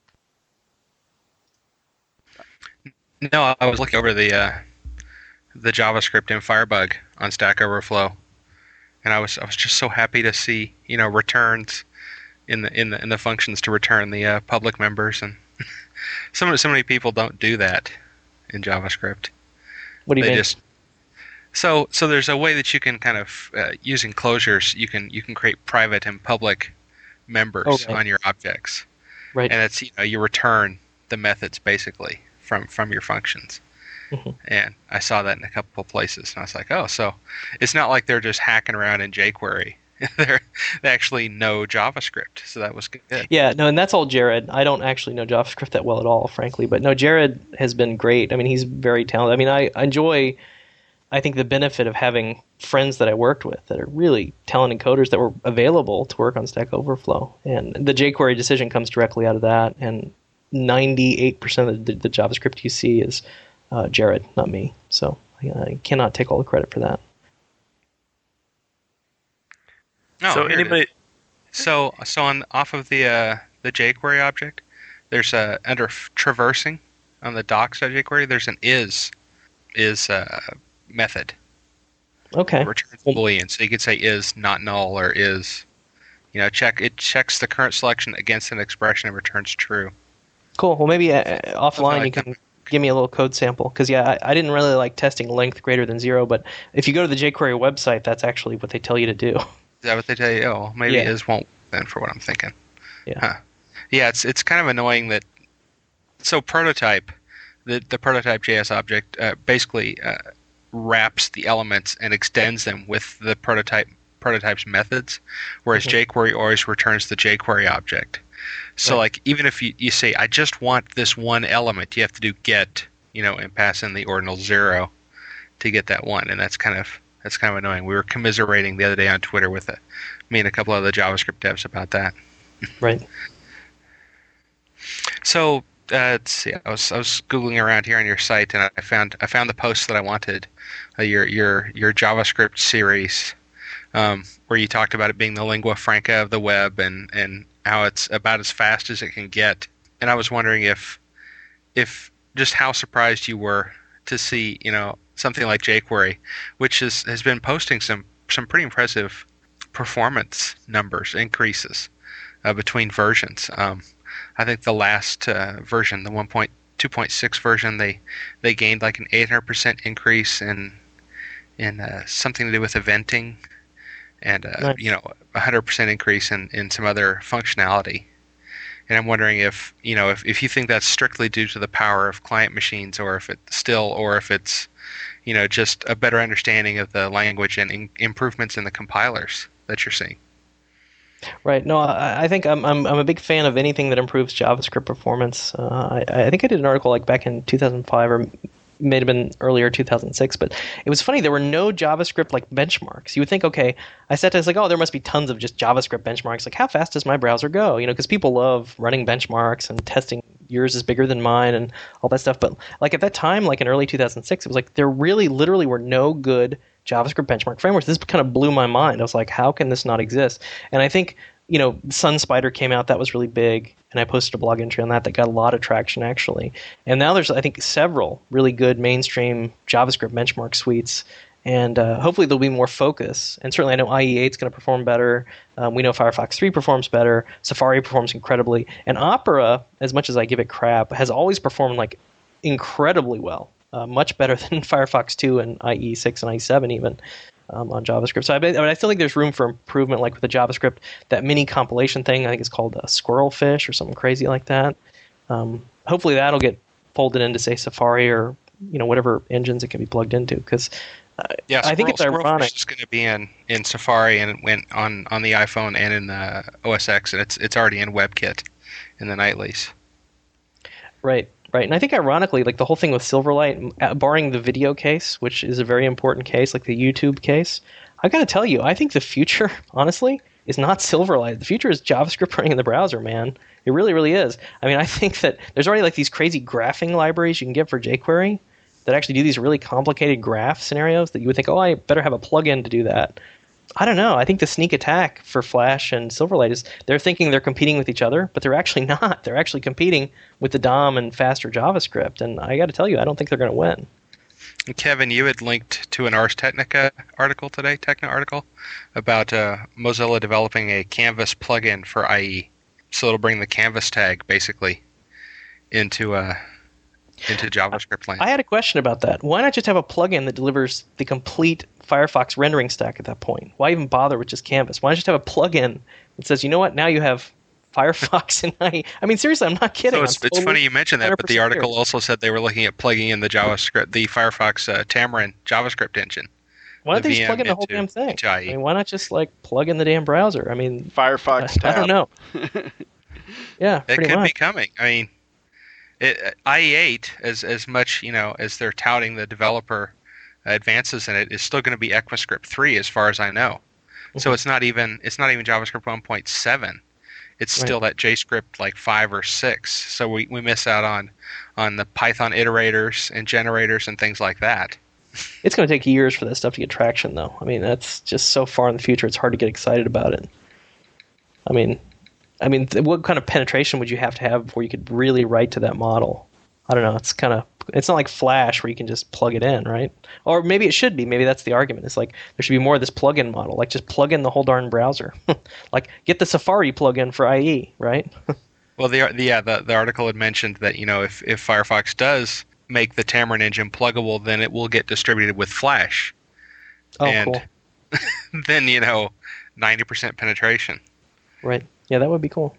No, I was looking over the uh, the JavaScript in Firebug on Stack Overflow, and I was I was just so happy to see, you know, returns in the in the in the functions to return the uh, public members, and so so many people don't do that in JavaScript. What do you They mean? just so so there's a way that you can kind of uh, using closures you can you can create private and public members Oh, right. on your objects, Right. and it's you know you return the methods basically from from your functions. Mhm. And I saw that in a couple of places, and I was like, oh, so it's not like they're just hacking around in jQuery. they're, they actually know JavaScript, so that was good. Yeah, no, and that's all Jared. I don't actually know JavaScript that well at all, frankly. But no, Jared has been great. I mean, he's very talented. I mean, I I enjoy, I think, the benefit of having friends that I worked with that are really talented coders that were available to work on Stack Overflow. And the jQuery decision comes directly out of that. And ninety-eight percent of the, the JavaScript you see is uh, Jared, not me. So I, I cannot take all the credit for that. Oh, so here it anybody, is. So so on off of the uh, the jQuery object, there's a under f- traversing on the docs.jQuery. There's an is is uh, method. Okay. It returns a boolean, so you could say is not null or is, you know, check it checks the current selection against an expression and returns true. Cool. Well, maybe uh, offline like you can give me a little code sample. Because, yeah, I, I didn't really like testing length greater than zero, but if you go to the jQuery website, that's actually what they tell you to do. Is that what they tell you? Oh, maybe Yeah. is won't then for what I'm thinking. Yeah. Huh. Yeah, it's it's kind of annoying that. So prototype, the the prototype J S object uh, basically uh, wraps the elements and extends them with the prototype prototype's methods, whereas Mhm. jQuery always returns the jQuery object. So Right. like even if you, you say I just want this one element, you have to do get, you know, and pass in the ordinal zero to get that one, and that's kind of that's kind of annoying. We were commiserating the other day on Twitter with a, me and a couple of the JavaScript devs about that. Right. So uh, let's see. I was I was googling around here on your site, and I found I found the post that I wanted. Uh, your your your JavaScript series, um, where you talked about it being the lingua franca of the web, and, and how it's about as fast as it can get. And I was wondering if if just how surprised you were to see, you know, something like jQuery, which is, has been posting some some pretty impressive performance numbers increases uh, between versions. Um, I think the last uh, version, the one point two point six version, they they gained like an eight hundred percent increase in in uh, something to do with eventing, and uh, Nice. you know, a one hundred percent increase in, in some other functionality. And I'm wondering if you know if, if you think that's strictly due to the power of client machines, or if it still, or if it's you know just a better understanding of the language and in, improvements in the compilers that you're seeing. Right. No, I, I think I'm, I'm I'm a big fan of anything that improves JavaScript performance. Uh, I, I think I did an article like back in two thousand five or may have been earlier, two thousand six. But it was funny. There were no JavaScript like benchmarks. You would think, okay, I sat there, it's like, oh, there must be tons of just JavaScript benchmarks. Like, how fast does my browser go? You know, because people love running benchmarks and testing. Yours is bigger than mine and all that stuff. But like at that time, like in early two thousand six, it was like there really, literally were no good JavaScript benchmark frameworks. This kind of blew my mind. I was like, how can this not exist? And I think, you know, SunSpider came out. That was really big. And I posted a blog entry on that that got a lot of traction, actually. And now there's, I think, several really good mainstream JavaScript benchmark suites. And uh, hopefully there'll be more focus. And certainly I know I E eight is going to perform better. Um, we know Firefox three performs better. Safari performs incredibly. And Opera, as much as I give it crap, has always performed like incredibly well. Uh, much better than Firefox two and I E six and I E seven even um, on JavaScript. So I, bet, I, mean, I still think there's room for improvement, like with the JavaScript. That mini compilation thing, I think it's called uh, Squirrelfish or something crazy like that. Um, hopefully that'll get folded into, say, Safari or you know whatever engines it can be plugged into. Because uh, yeah, I think it's ironic. It's going to be in, in Safari and it went on, on the iPhone and in the O S X, and it's it's already in WebKit in the nightlies. Right. Right, and I think ironically, like the whole thing with Silverlight, barring the video case, which is a very important case, like the YouTube case, I got to tell you, I think the future, honestly, is not Silverlight. The future is JavaScript running in the browser, man. It really, really is. I mean, I think that there's already like these crazy graphing libraries you can get for jQuery that actually do these really complicated graph scenarios that you would think, oh, I better have a plugin to do that. I don't know. I think the sneak attack for Flash and Silverlight is they're thinking they're competing with each other, but they're actually not. They're actually competing with the D O M and faster JavaScript. And I got to tell you, I don't think they're going to win. And Kevin, you had linked to an Ars Technica article today, Techna article, about uh, Mozilla developing a Canvas plugin for I E. So it'll bring the Canvas tag basically into uh, into JavaScript land. I had a question about that. Why not just have a plugin that delivers the complete Firefox rendering stack at that point? Why even bother with just Canvas? Why not just have a plugin that says, you know what, now you have Firefox and I E? I mean, seriously, I'm not kidding. So it's, totally it's funny you mentioned that, but the article serious. also said they were looking at plugging in the JavaScript, the Firefox uh, Xamarin JavaScript engine. Why don't the they just V M plug in the whole into- damn thing? into I E. I mean, why not just like plug in the damn browser? I mean, Firefox I, I tab. don't know. Yeah, It pretty could much. be coming. I mean, it, I E eight, as as much you know as they're touting the developer advances in it, is still going to be ECMAScript three, as far as I know. So Mhm. it's not even it's not even JavaScript one point seven. It's Right. still that JScript like five or six. So we, we miss out on on the Python iterators and generators and things like that. It's going to take years for that stuff to get traction, though. I mean, that's just so far in the future. It's hard to get excited about it. I mean, I mean, th- what kind of penetration would you have to have before you could really write to that model? I don't know. It's kind of it's not like Flash where you can just plug it in, right? Or maybe it should be. Maybe that's the argument. It's like there should be more of this plug-in model. Like just plug in the whole darn browser. Like get the Safari plug-in for I E, right? Well, the, the yeah the, the article had mentioned that you know if, if Firefox does make the Xamarin engine pluggable, then it will get distributed with Flash. Oh, And- cool. Then you know ninety percent penetration. Right. Yeah, that would be cool.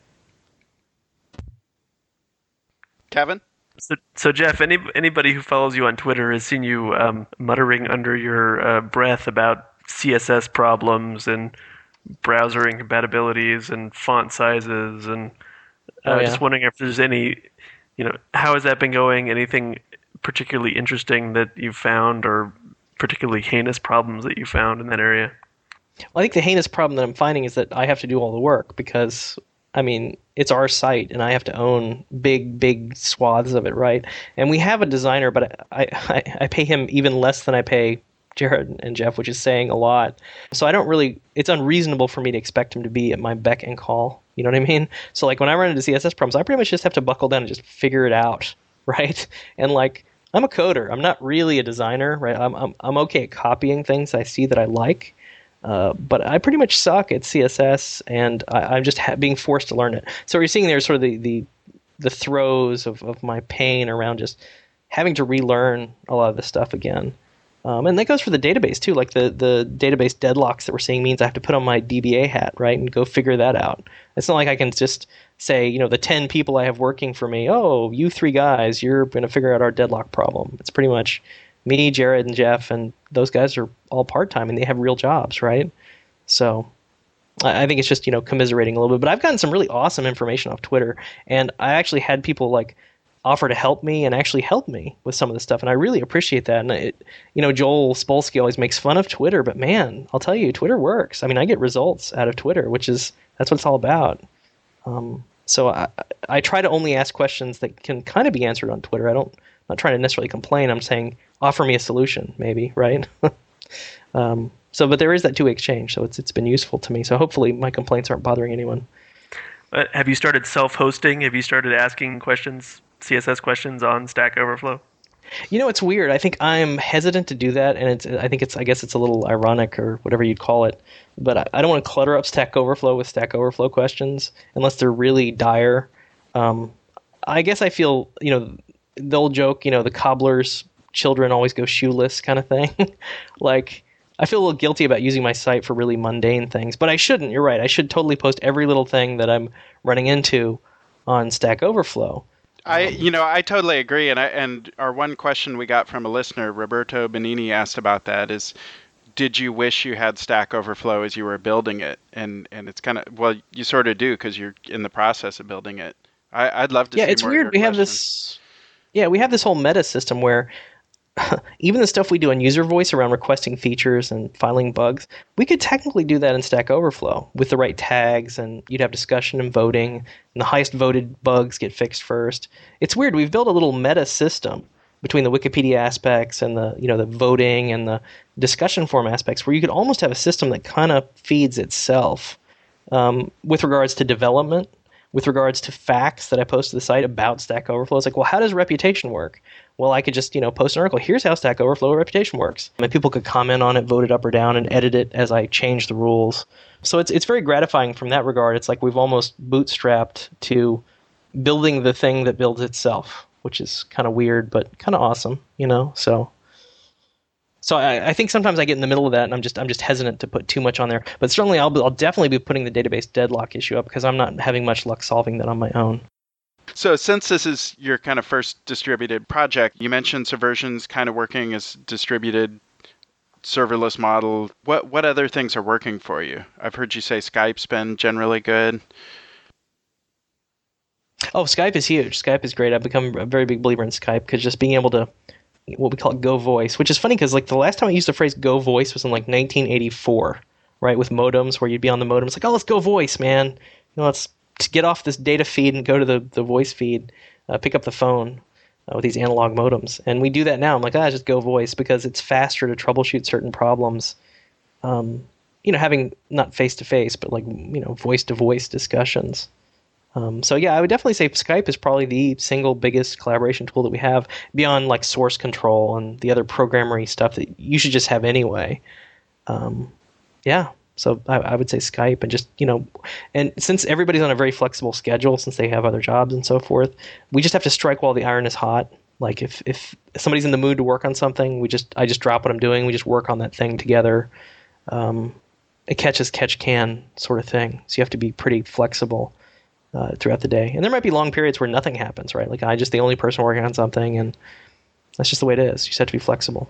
Kevin? So, so Jeff, any anybody who follows you on Twitter has seen you um, muttering under your uh, breath about C S S problems and browser incompatibilities and font sizes, and uh, Oh, yeah. just wondering if there's any, you know, how has that been going? Anything particularly interesting that you've found, or particularly heinous problems that you found in that area? Well, I think the heinous problem that I'm finding is that I have to do all the work because, I mean, it's our site and I have to own big, big swaths of it, right? And we have a designer, but I, I, I pay him even less than I pay Jared and Jeff, which is saying a lot. So I don't really, it's unreasonable for me to expect him to be at my beck and call. You know what I mean? So like when I run into C S S problems, I pretty much just have to buckle down and just figure it out, right? And like, I'm a coder. I'm not really a designer, right? I'm I'm, I'm okay at copying things I see that I like. Uh, but I pretty much suck at C S S, and I, I'm just ha- being forced to learn it. So what you're seeing there is sort of the, the, the throes of, of my pain around just having to relearn a lot of this stuff again. Um, and that goes for the database, too. Like the, the database deadlocks that we're seeing means I have to put on my D B A hat, right, and go figure that out. It's not like I can just say, you know, the ten people I have working for me, oh, you three guys, you're going to figure out our deadlock problem. It's pretty much me, Jared, and Jeff, and those guys are all part-time, and they have real jobs, right? So I I think it's just, you know, commiserating a little bit. But I've gotten some really awesome information off Twitter, and I actually had people, like, offer to help me and actually help me with some of the stuff, and I really appreciate that. And, it, you know, Joel Spolsky always makes fun of Twitter, but, man, I'll tell you, Twitter works. I mean, I get results out of Twitter, which is – that's what it's all about. Um, so I, I try to only ask questions that can kind of be answered on Twitter. I don't – I'm not trying to necessarily complain. I'm saying offer me a solution, maybe, right? um, so, but there is that two-way exchange, so it's it's been useful to me. So hopefully my complaints aren't bothering anyone. Uh, have you started self-hosting? Have you started asking questions, C S S questions on Stack Overflow? You know, it's weird. I think I'm hesitant to do that, and it's. I think it's. I guess it's a little ironic or whatever you'd call it. But I, I don't want to clutter up Stack Overflow with Stack Overflow questions unless they're really dire. Um, I guess I feel, you know, the old joke, you know, the cobbler's children always go shoeless kind of thing. Like, I feel a little guilty about using my site for really mundane things, but I shouldn't. You're right. I should totally post every little thing that I'm running into on Stack Overflow. I, you know, I totally agree. And I, and our one question we got from a listener, Roberto Benini, asked about that is, did you wish you had Stack Overflow as you were building it? And and it's kind of, well, you sort of do because you're in the process of building it. I, I'd love to yeah, see it's more weird. of your We have questions. this, yeah, we have this whole meta system where even the stuff we do in user voice around requesting features and filing bugs, we could technically do that in Stack Overflow with the right tags, and you'd have discussion and voting, and the highest voted bugs get fixed first. It's weird. We've built a little meta system between the Wikipedia aspects and the, you know, the voting and the discussion forum aspects, where you could almost have a system that kind of feeds itself um, with regards to development, with regards to facts that I post to the site about Stack Overflow. It's like, well, how does reputation work? Well, I could just, you know, post an article. Here's how Stack Overflow reputation works. And people could comment on it, vote it up or down, and edit it as I change the rules. So it's it's very gratifying from that regard. It's like we've almost bootstrapped to building the thing that builds itself, which is kind of weird, but kind of awesome, you know? So so I, I think sometimes I get in the middle of that, and I'm just I'm just hesitant to put too much on there. But certainly I'll, I'll definitely be putting the database deadlock issue up because I'm not having much luck solving that on my own. So since this is your kind of first distributed project, you mentioned Subversion's kind of working as distributed serverless model. What what other things are working for you? I've heard you say Skype's been generally good. Oh, Skype is huge. Skype is great. I've become a very big believer in Skype because just being able to, what we call it, go voice, which is funny because like the last time I used the phrase go voice was in like nineteen eighty-four, right, with modems where you'd be on the modem. It's like, oh, let's go voice, man. You know, let's to get off this data feed and go to the, the voice feed, uh, pick up the phone uh, with these analog modems. And we do that now. I'm like, ah, just go voice because it's faster to troubleshoot certain problems. Um, you know, having not face-to-face, but like, you know, voice-to-voice discussions. Um, so yeah, I would definitely say Skype is probably the single biggest collaboration tool that we have beyond like source control and the other programmery stuff that you should just have anyway. Um, yeah. So I, I would say Skype, and just, you know, and since everybody's on a very flexible schedule, since they have other jobs and so forth, we just have to strike while the iron is hot. Like if, if somebody's in the mood to work on something, we just I just drop what I'm doing. We just work on that thing together. Um, a catch as catch can sort of thing. So you have to be pretty flexible uh, throughout the day. And there might be long periods where nothing happens, right? Like I'm just the only person working on something, and that's just the way it is. You just have to be flexible.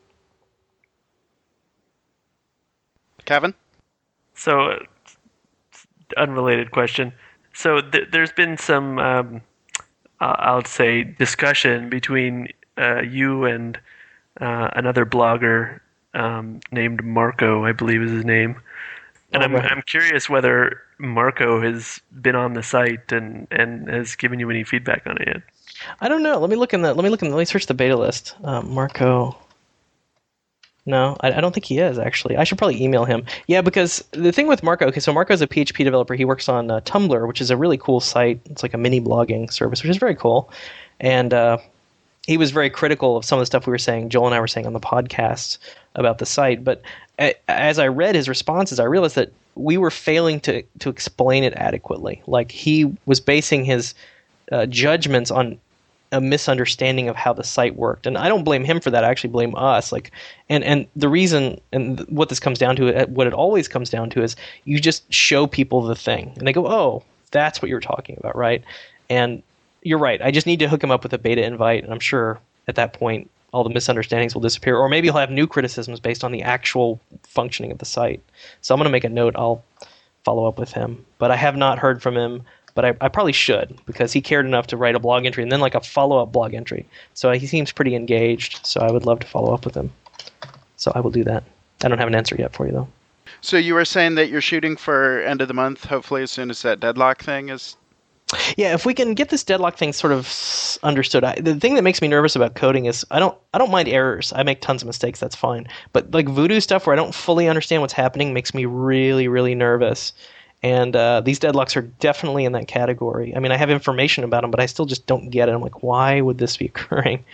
Kevin? So, uh, unrelated question. So th- there's been some, um, uh, I'll say, discussion between uh, you and uh, another blogger um, named Marco, I believe is his name. And Oh, I'm right. I'm curious whether Marco has been on the site and, and has given you any feedback on it yet. I don't know. Let me look in the. Let me look in. Let me search the beta list. Uh, Marco. No, I, I don't think he is, actually. I should probably email him. Yeah, because the thing with Marco, okay, so Marco's a P H P developer. He works on uh, Tumblr, which is a really cool site. It's like a mini blogging service, which is very cool. And uh, he was very critical of some of the stuff we were saying, Joel and I were saying on the podcast about the site. But a, as I read his responses, I realized that we were failing to, to explain it adequately. Like, he was basing his uh, judgments on a misunderstanding of how the site worked, and I don't blame him for that. I actually blame us. Like, and and the reason, and what this comes down to, what it always comes down to, is you just show people the thing, and they go, "Oh, that's what you're talking about, right?" And you're right. I just need to hook him up with a beta invite, and I'm sure at that point all the misunderstandings will disappear, or maybe he'll have new criticisms based on the actual functioning of the site. So I'm going to make a note. I'll follow up with him, but I have not heard from him. But I, I probably should, because he cared enough to write a blog entry and then like a follow-up blog entry. So he seems pretty engaged, so I would love to follow up with him. So I will do that. I don't have an answer yet for you, though. So you were saying that you're shooting for end of the month, hopefully as soon as that deadlock thing is... Yeah, if we can get this deadlock thing sort of s- understood. I, the thing that makes me nervous about coding is I don't I don't mind errors. I make tons of mistakes, that's fine. But like Voodoo stuff where I don't fully understand what's happening makes me really, really nervous. And uh, these deadlocks are definitely in that category. I mean, I have information about them, but I still just don't get it. I'm like, why would this be occurring?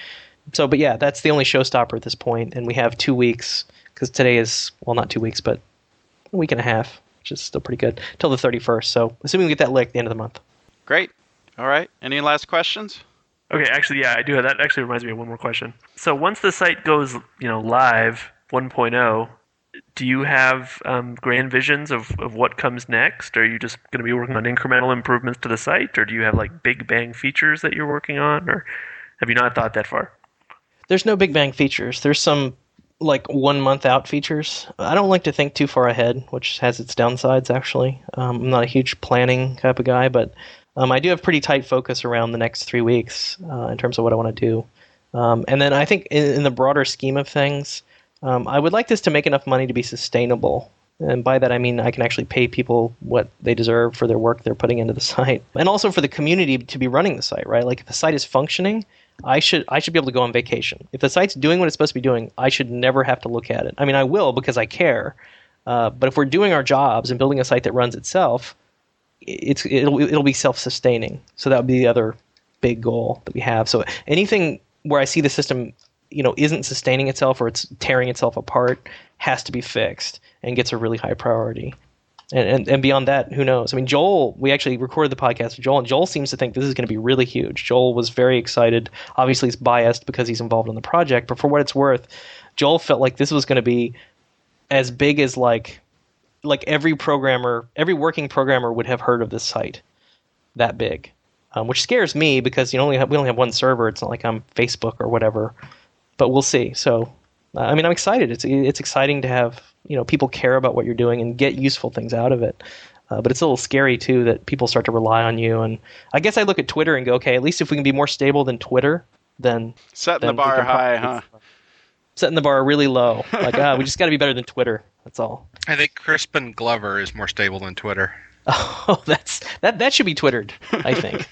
so, but yeah, that's the only showstopper at this point, and we have two weeks because today is well, not two weeks, but a week and a half, which is still pretty good, till the thirty-first. So, assuming we get that lick at the end of the month. Great. All right. Any last questions? Okay, actually, yeah, I do have that. Actually reminds me of one more question. So once the site goes, you know, live one point oh, do you have um, grand visions of, of what comes next? Are you just going to be working on incremental improvements to the site, or do you have like big bang features that you're working on, or have you not thought that far? There's no big bang features. There's some like one month out features. I don't like to think too far ahead, which has its downsides actually. Um, I'm not a huge planning type of guy, but Um, I do have pretty tight focus around the next three weeks uh, in terms of what I want to do. Um, and then I think in, in the broader scheme of things, um, I would like this to make enough money to be sustainable. And by that I mean I can actually pay people what they deserve for their work they're putting into the site. And also for the community to be running the site, right? Like if the site is functioning, I should I should be able to go on vacation. If the site's doing what it's supposed to be doing, I should never have to look at it. I mean, I will because I care. Uh, but if we're doing our jobs and building a site that runs itself, it's it'll it'll be self-sustaining. So that would be the other big goal that we have. So anything where I see the system, you know, isn't sustaining itself or it's tearing itself apart has to be fixed and gets a really high priority. And, and and beyond that, who knows? I mean, Joel, we actually recorded the podcast with Joel, and Joel seems to think this is going to be really huge. Joel was very excited. Obviously, he's biased because he's involved in the project, but for what it's worth, Joel felt like this was going to be as big as like like every programmer, every working programmer would have heard of this site. That big, um, which scares me because you know, only have, we only have one server. It's not like I'm Facebook or whatever, but we'll see. So, uh, I mean, I'm excited. It's it's exciting to have, you know, people care about what you're doing and get useful things out of it. Uh, but it's a little scary too that people start to rely on you. And I guess I look at Twitter and go, okay, at least if we can be more stable than Twitter, then setting then the bar high, huh? Setting the bar really low. Like, ah, we just got to be better than Twitter. That's all. I think Crispin Glover is more stable than Twitter. Oh, that's that. That should be Twittered, I think.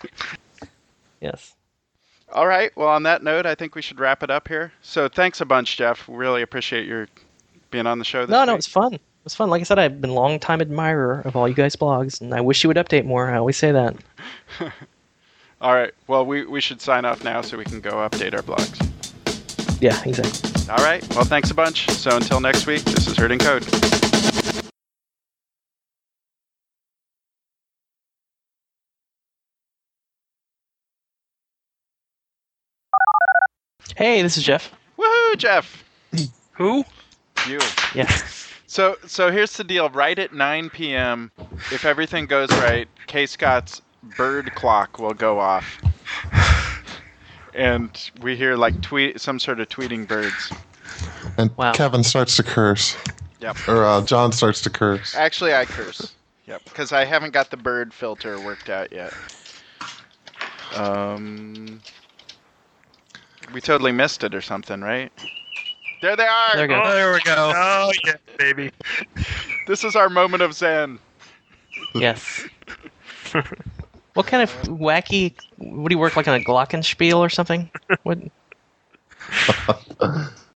Yes. All right. Well, on that note, I think we should wrap it up here. So, thanks a bunch, Jeff. We really appreciate your being on the show this No, week. no, it's fun. It was fun. Like I said, I've been a long time admirer of all you guys' blogs, and I wish you would update more. I always say that. All right. Well, we we should sign off now so we can go update our blogs. Yeah, exactly. All right. Well, thanks a bunch. So until next week, this is Herding Code. Hey, this is Jeff. Woohoo, Jeff. Who? You. Yeah. So so here's the deal. Right at nine p.m., if everything goes right, K. Scott's bird clock will go off. And we hear like tweet some sort of tweeting birds. And Wow. Kevin starts to curse. Yep. Or uh, John starts to curse. Actually, I curse. Yep. Because I haven't got the bird filter worked out yet. Um, we totally missed it or something, right? There they are. There we go. Oh, there we go. Oh, yeah, baby. This is our moment of zen. Yes. What kind of wacky? What do you work like on a glockenspiel or something? What?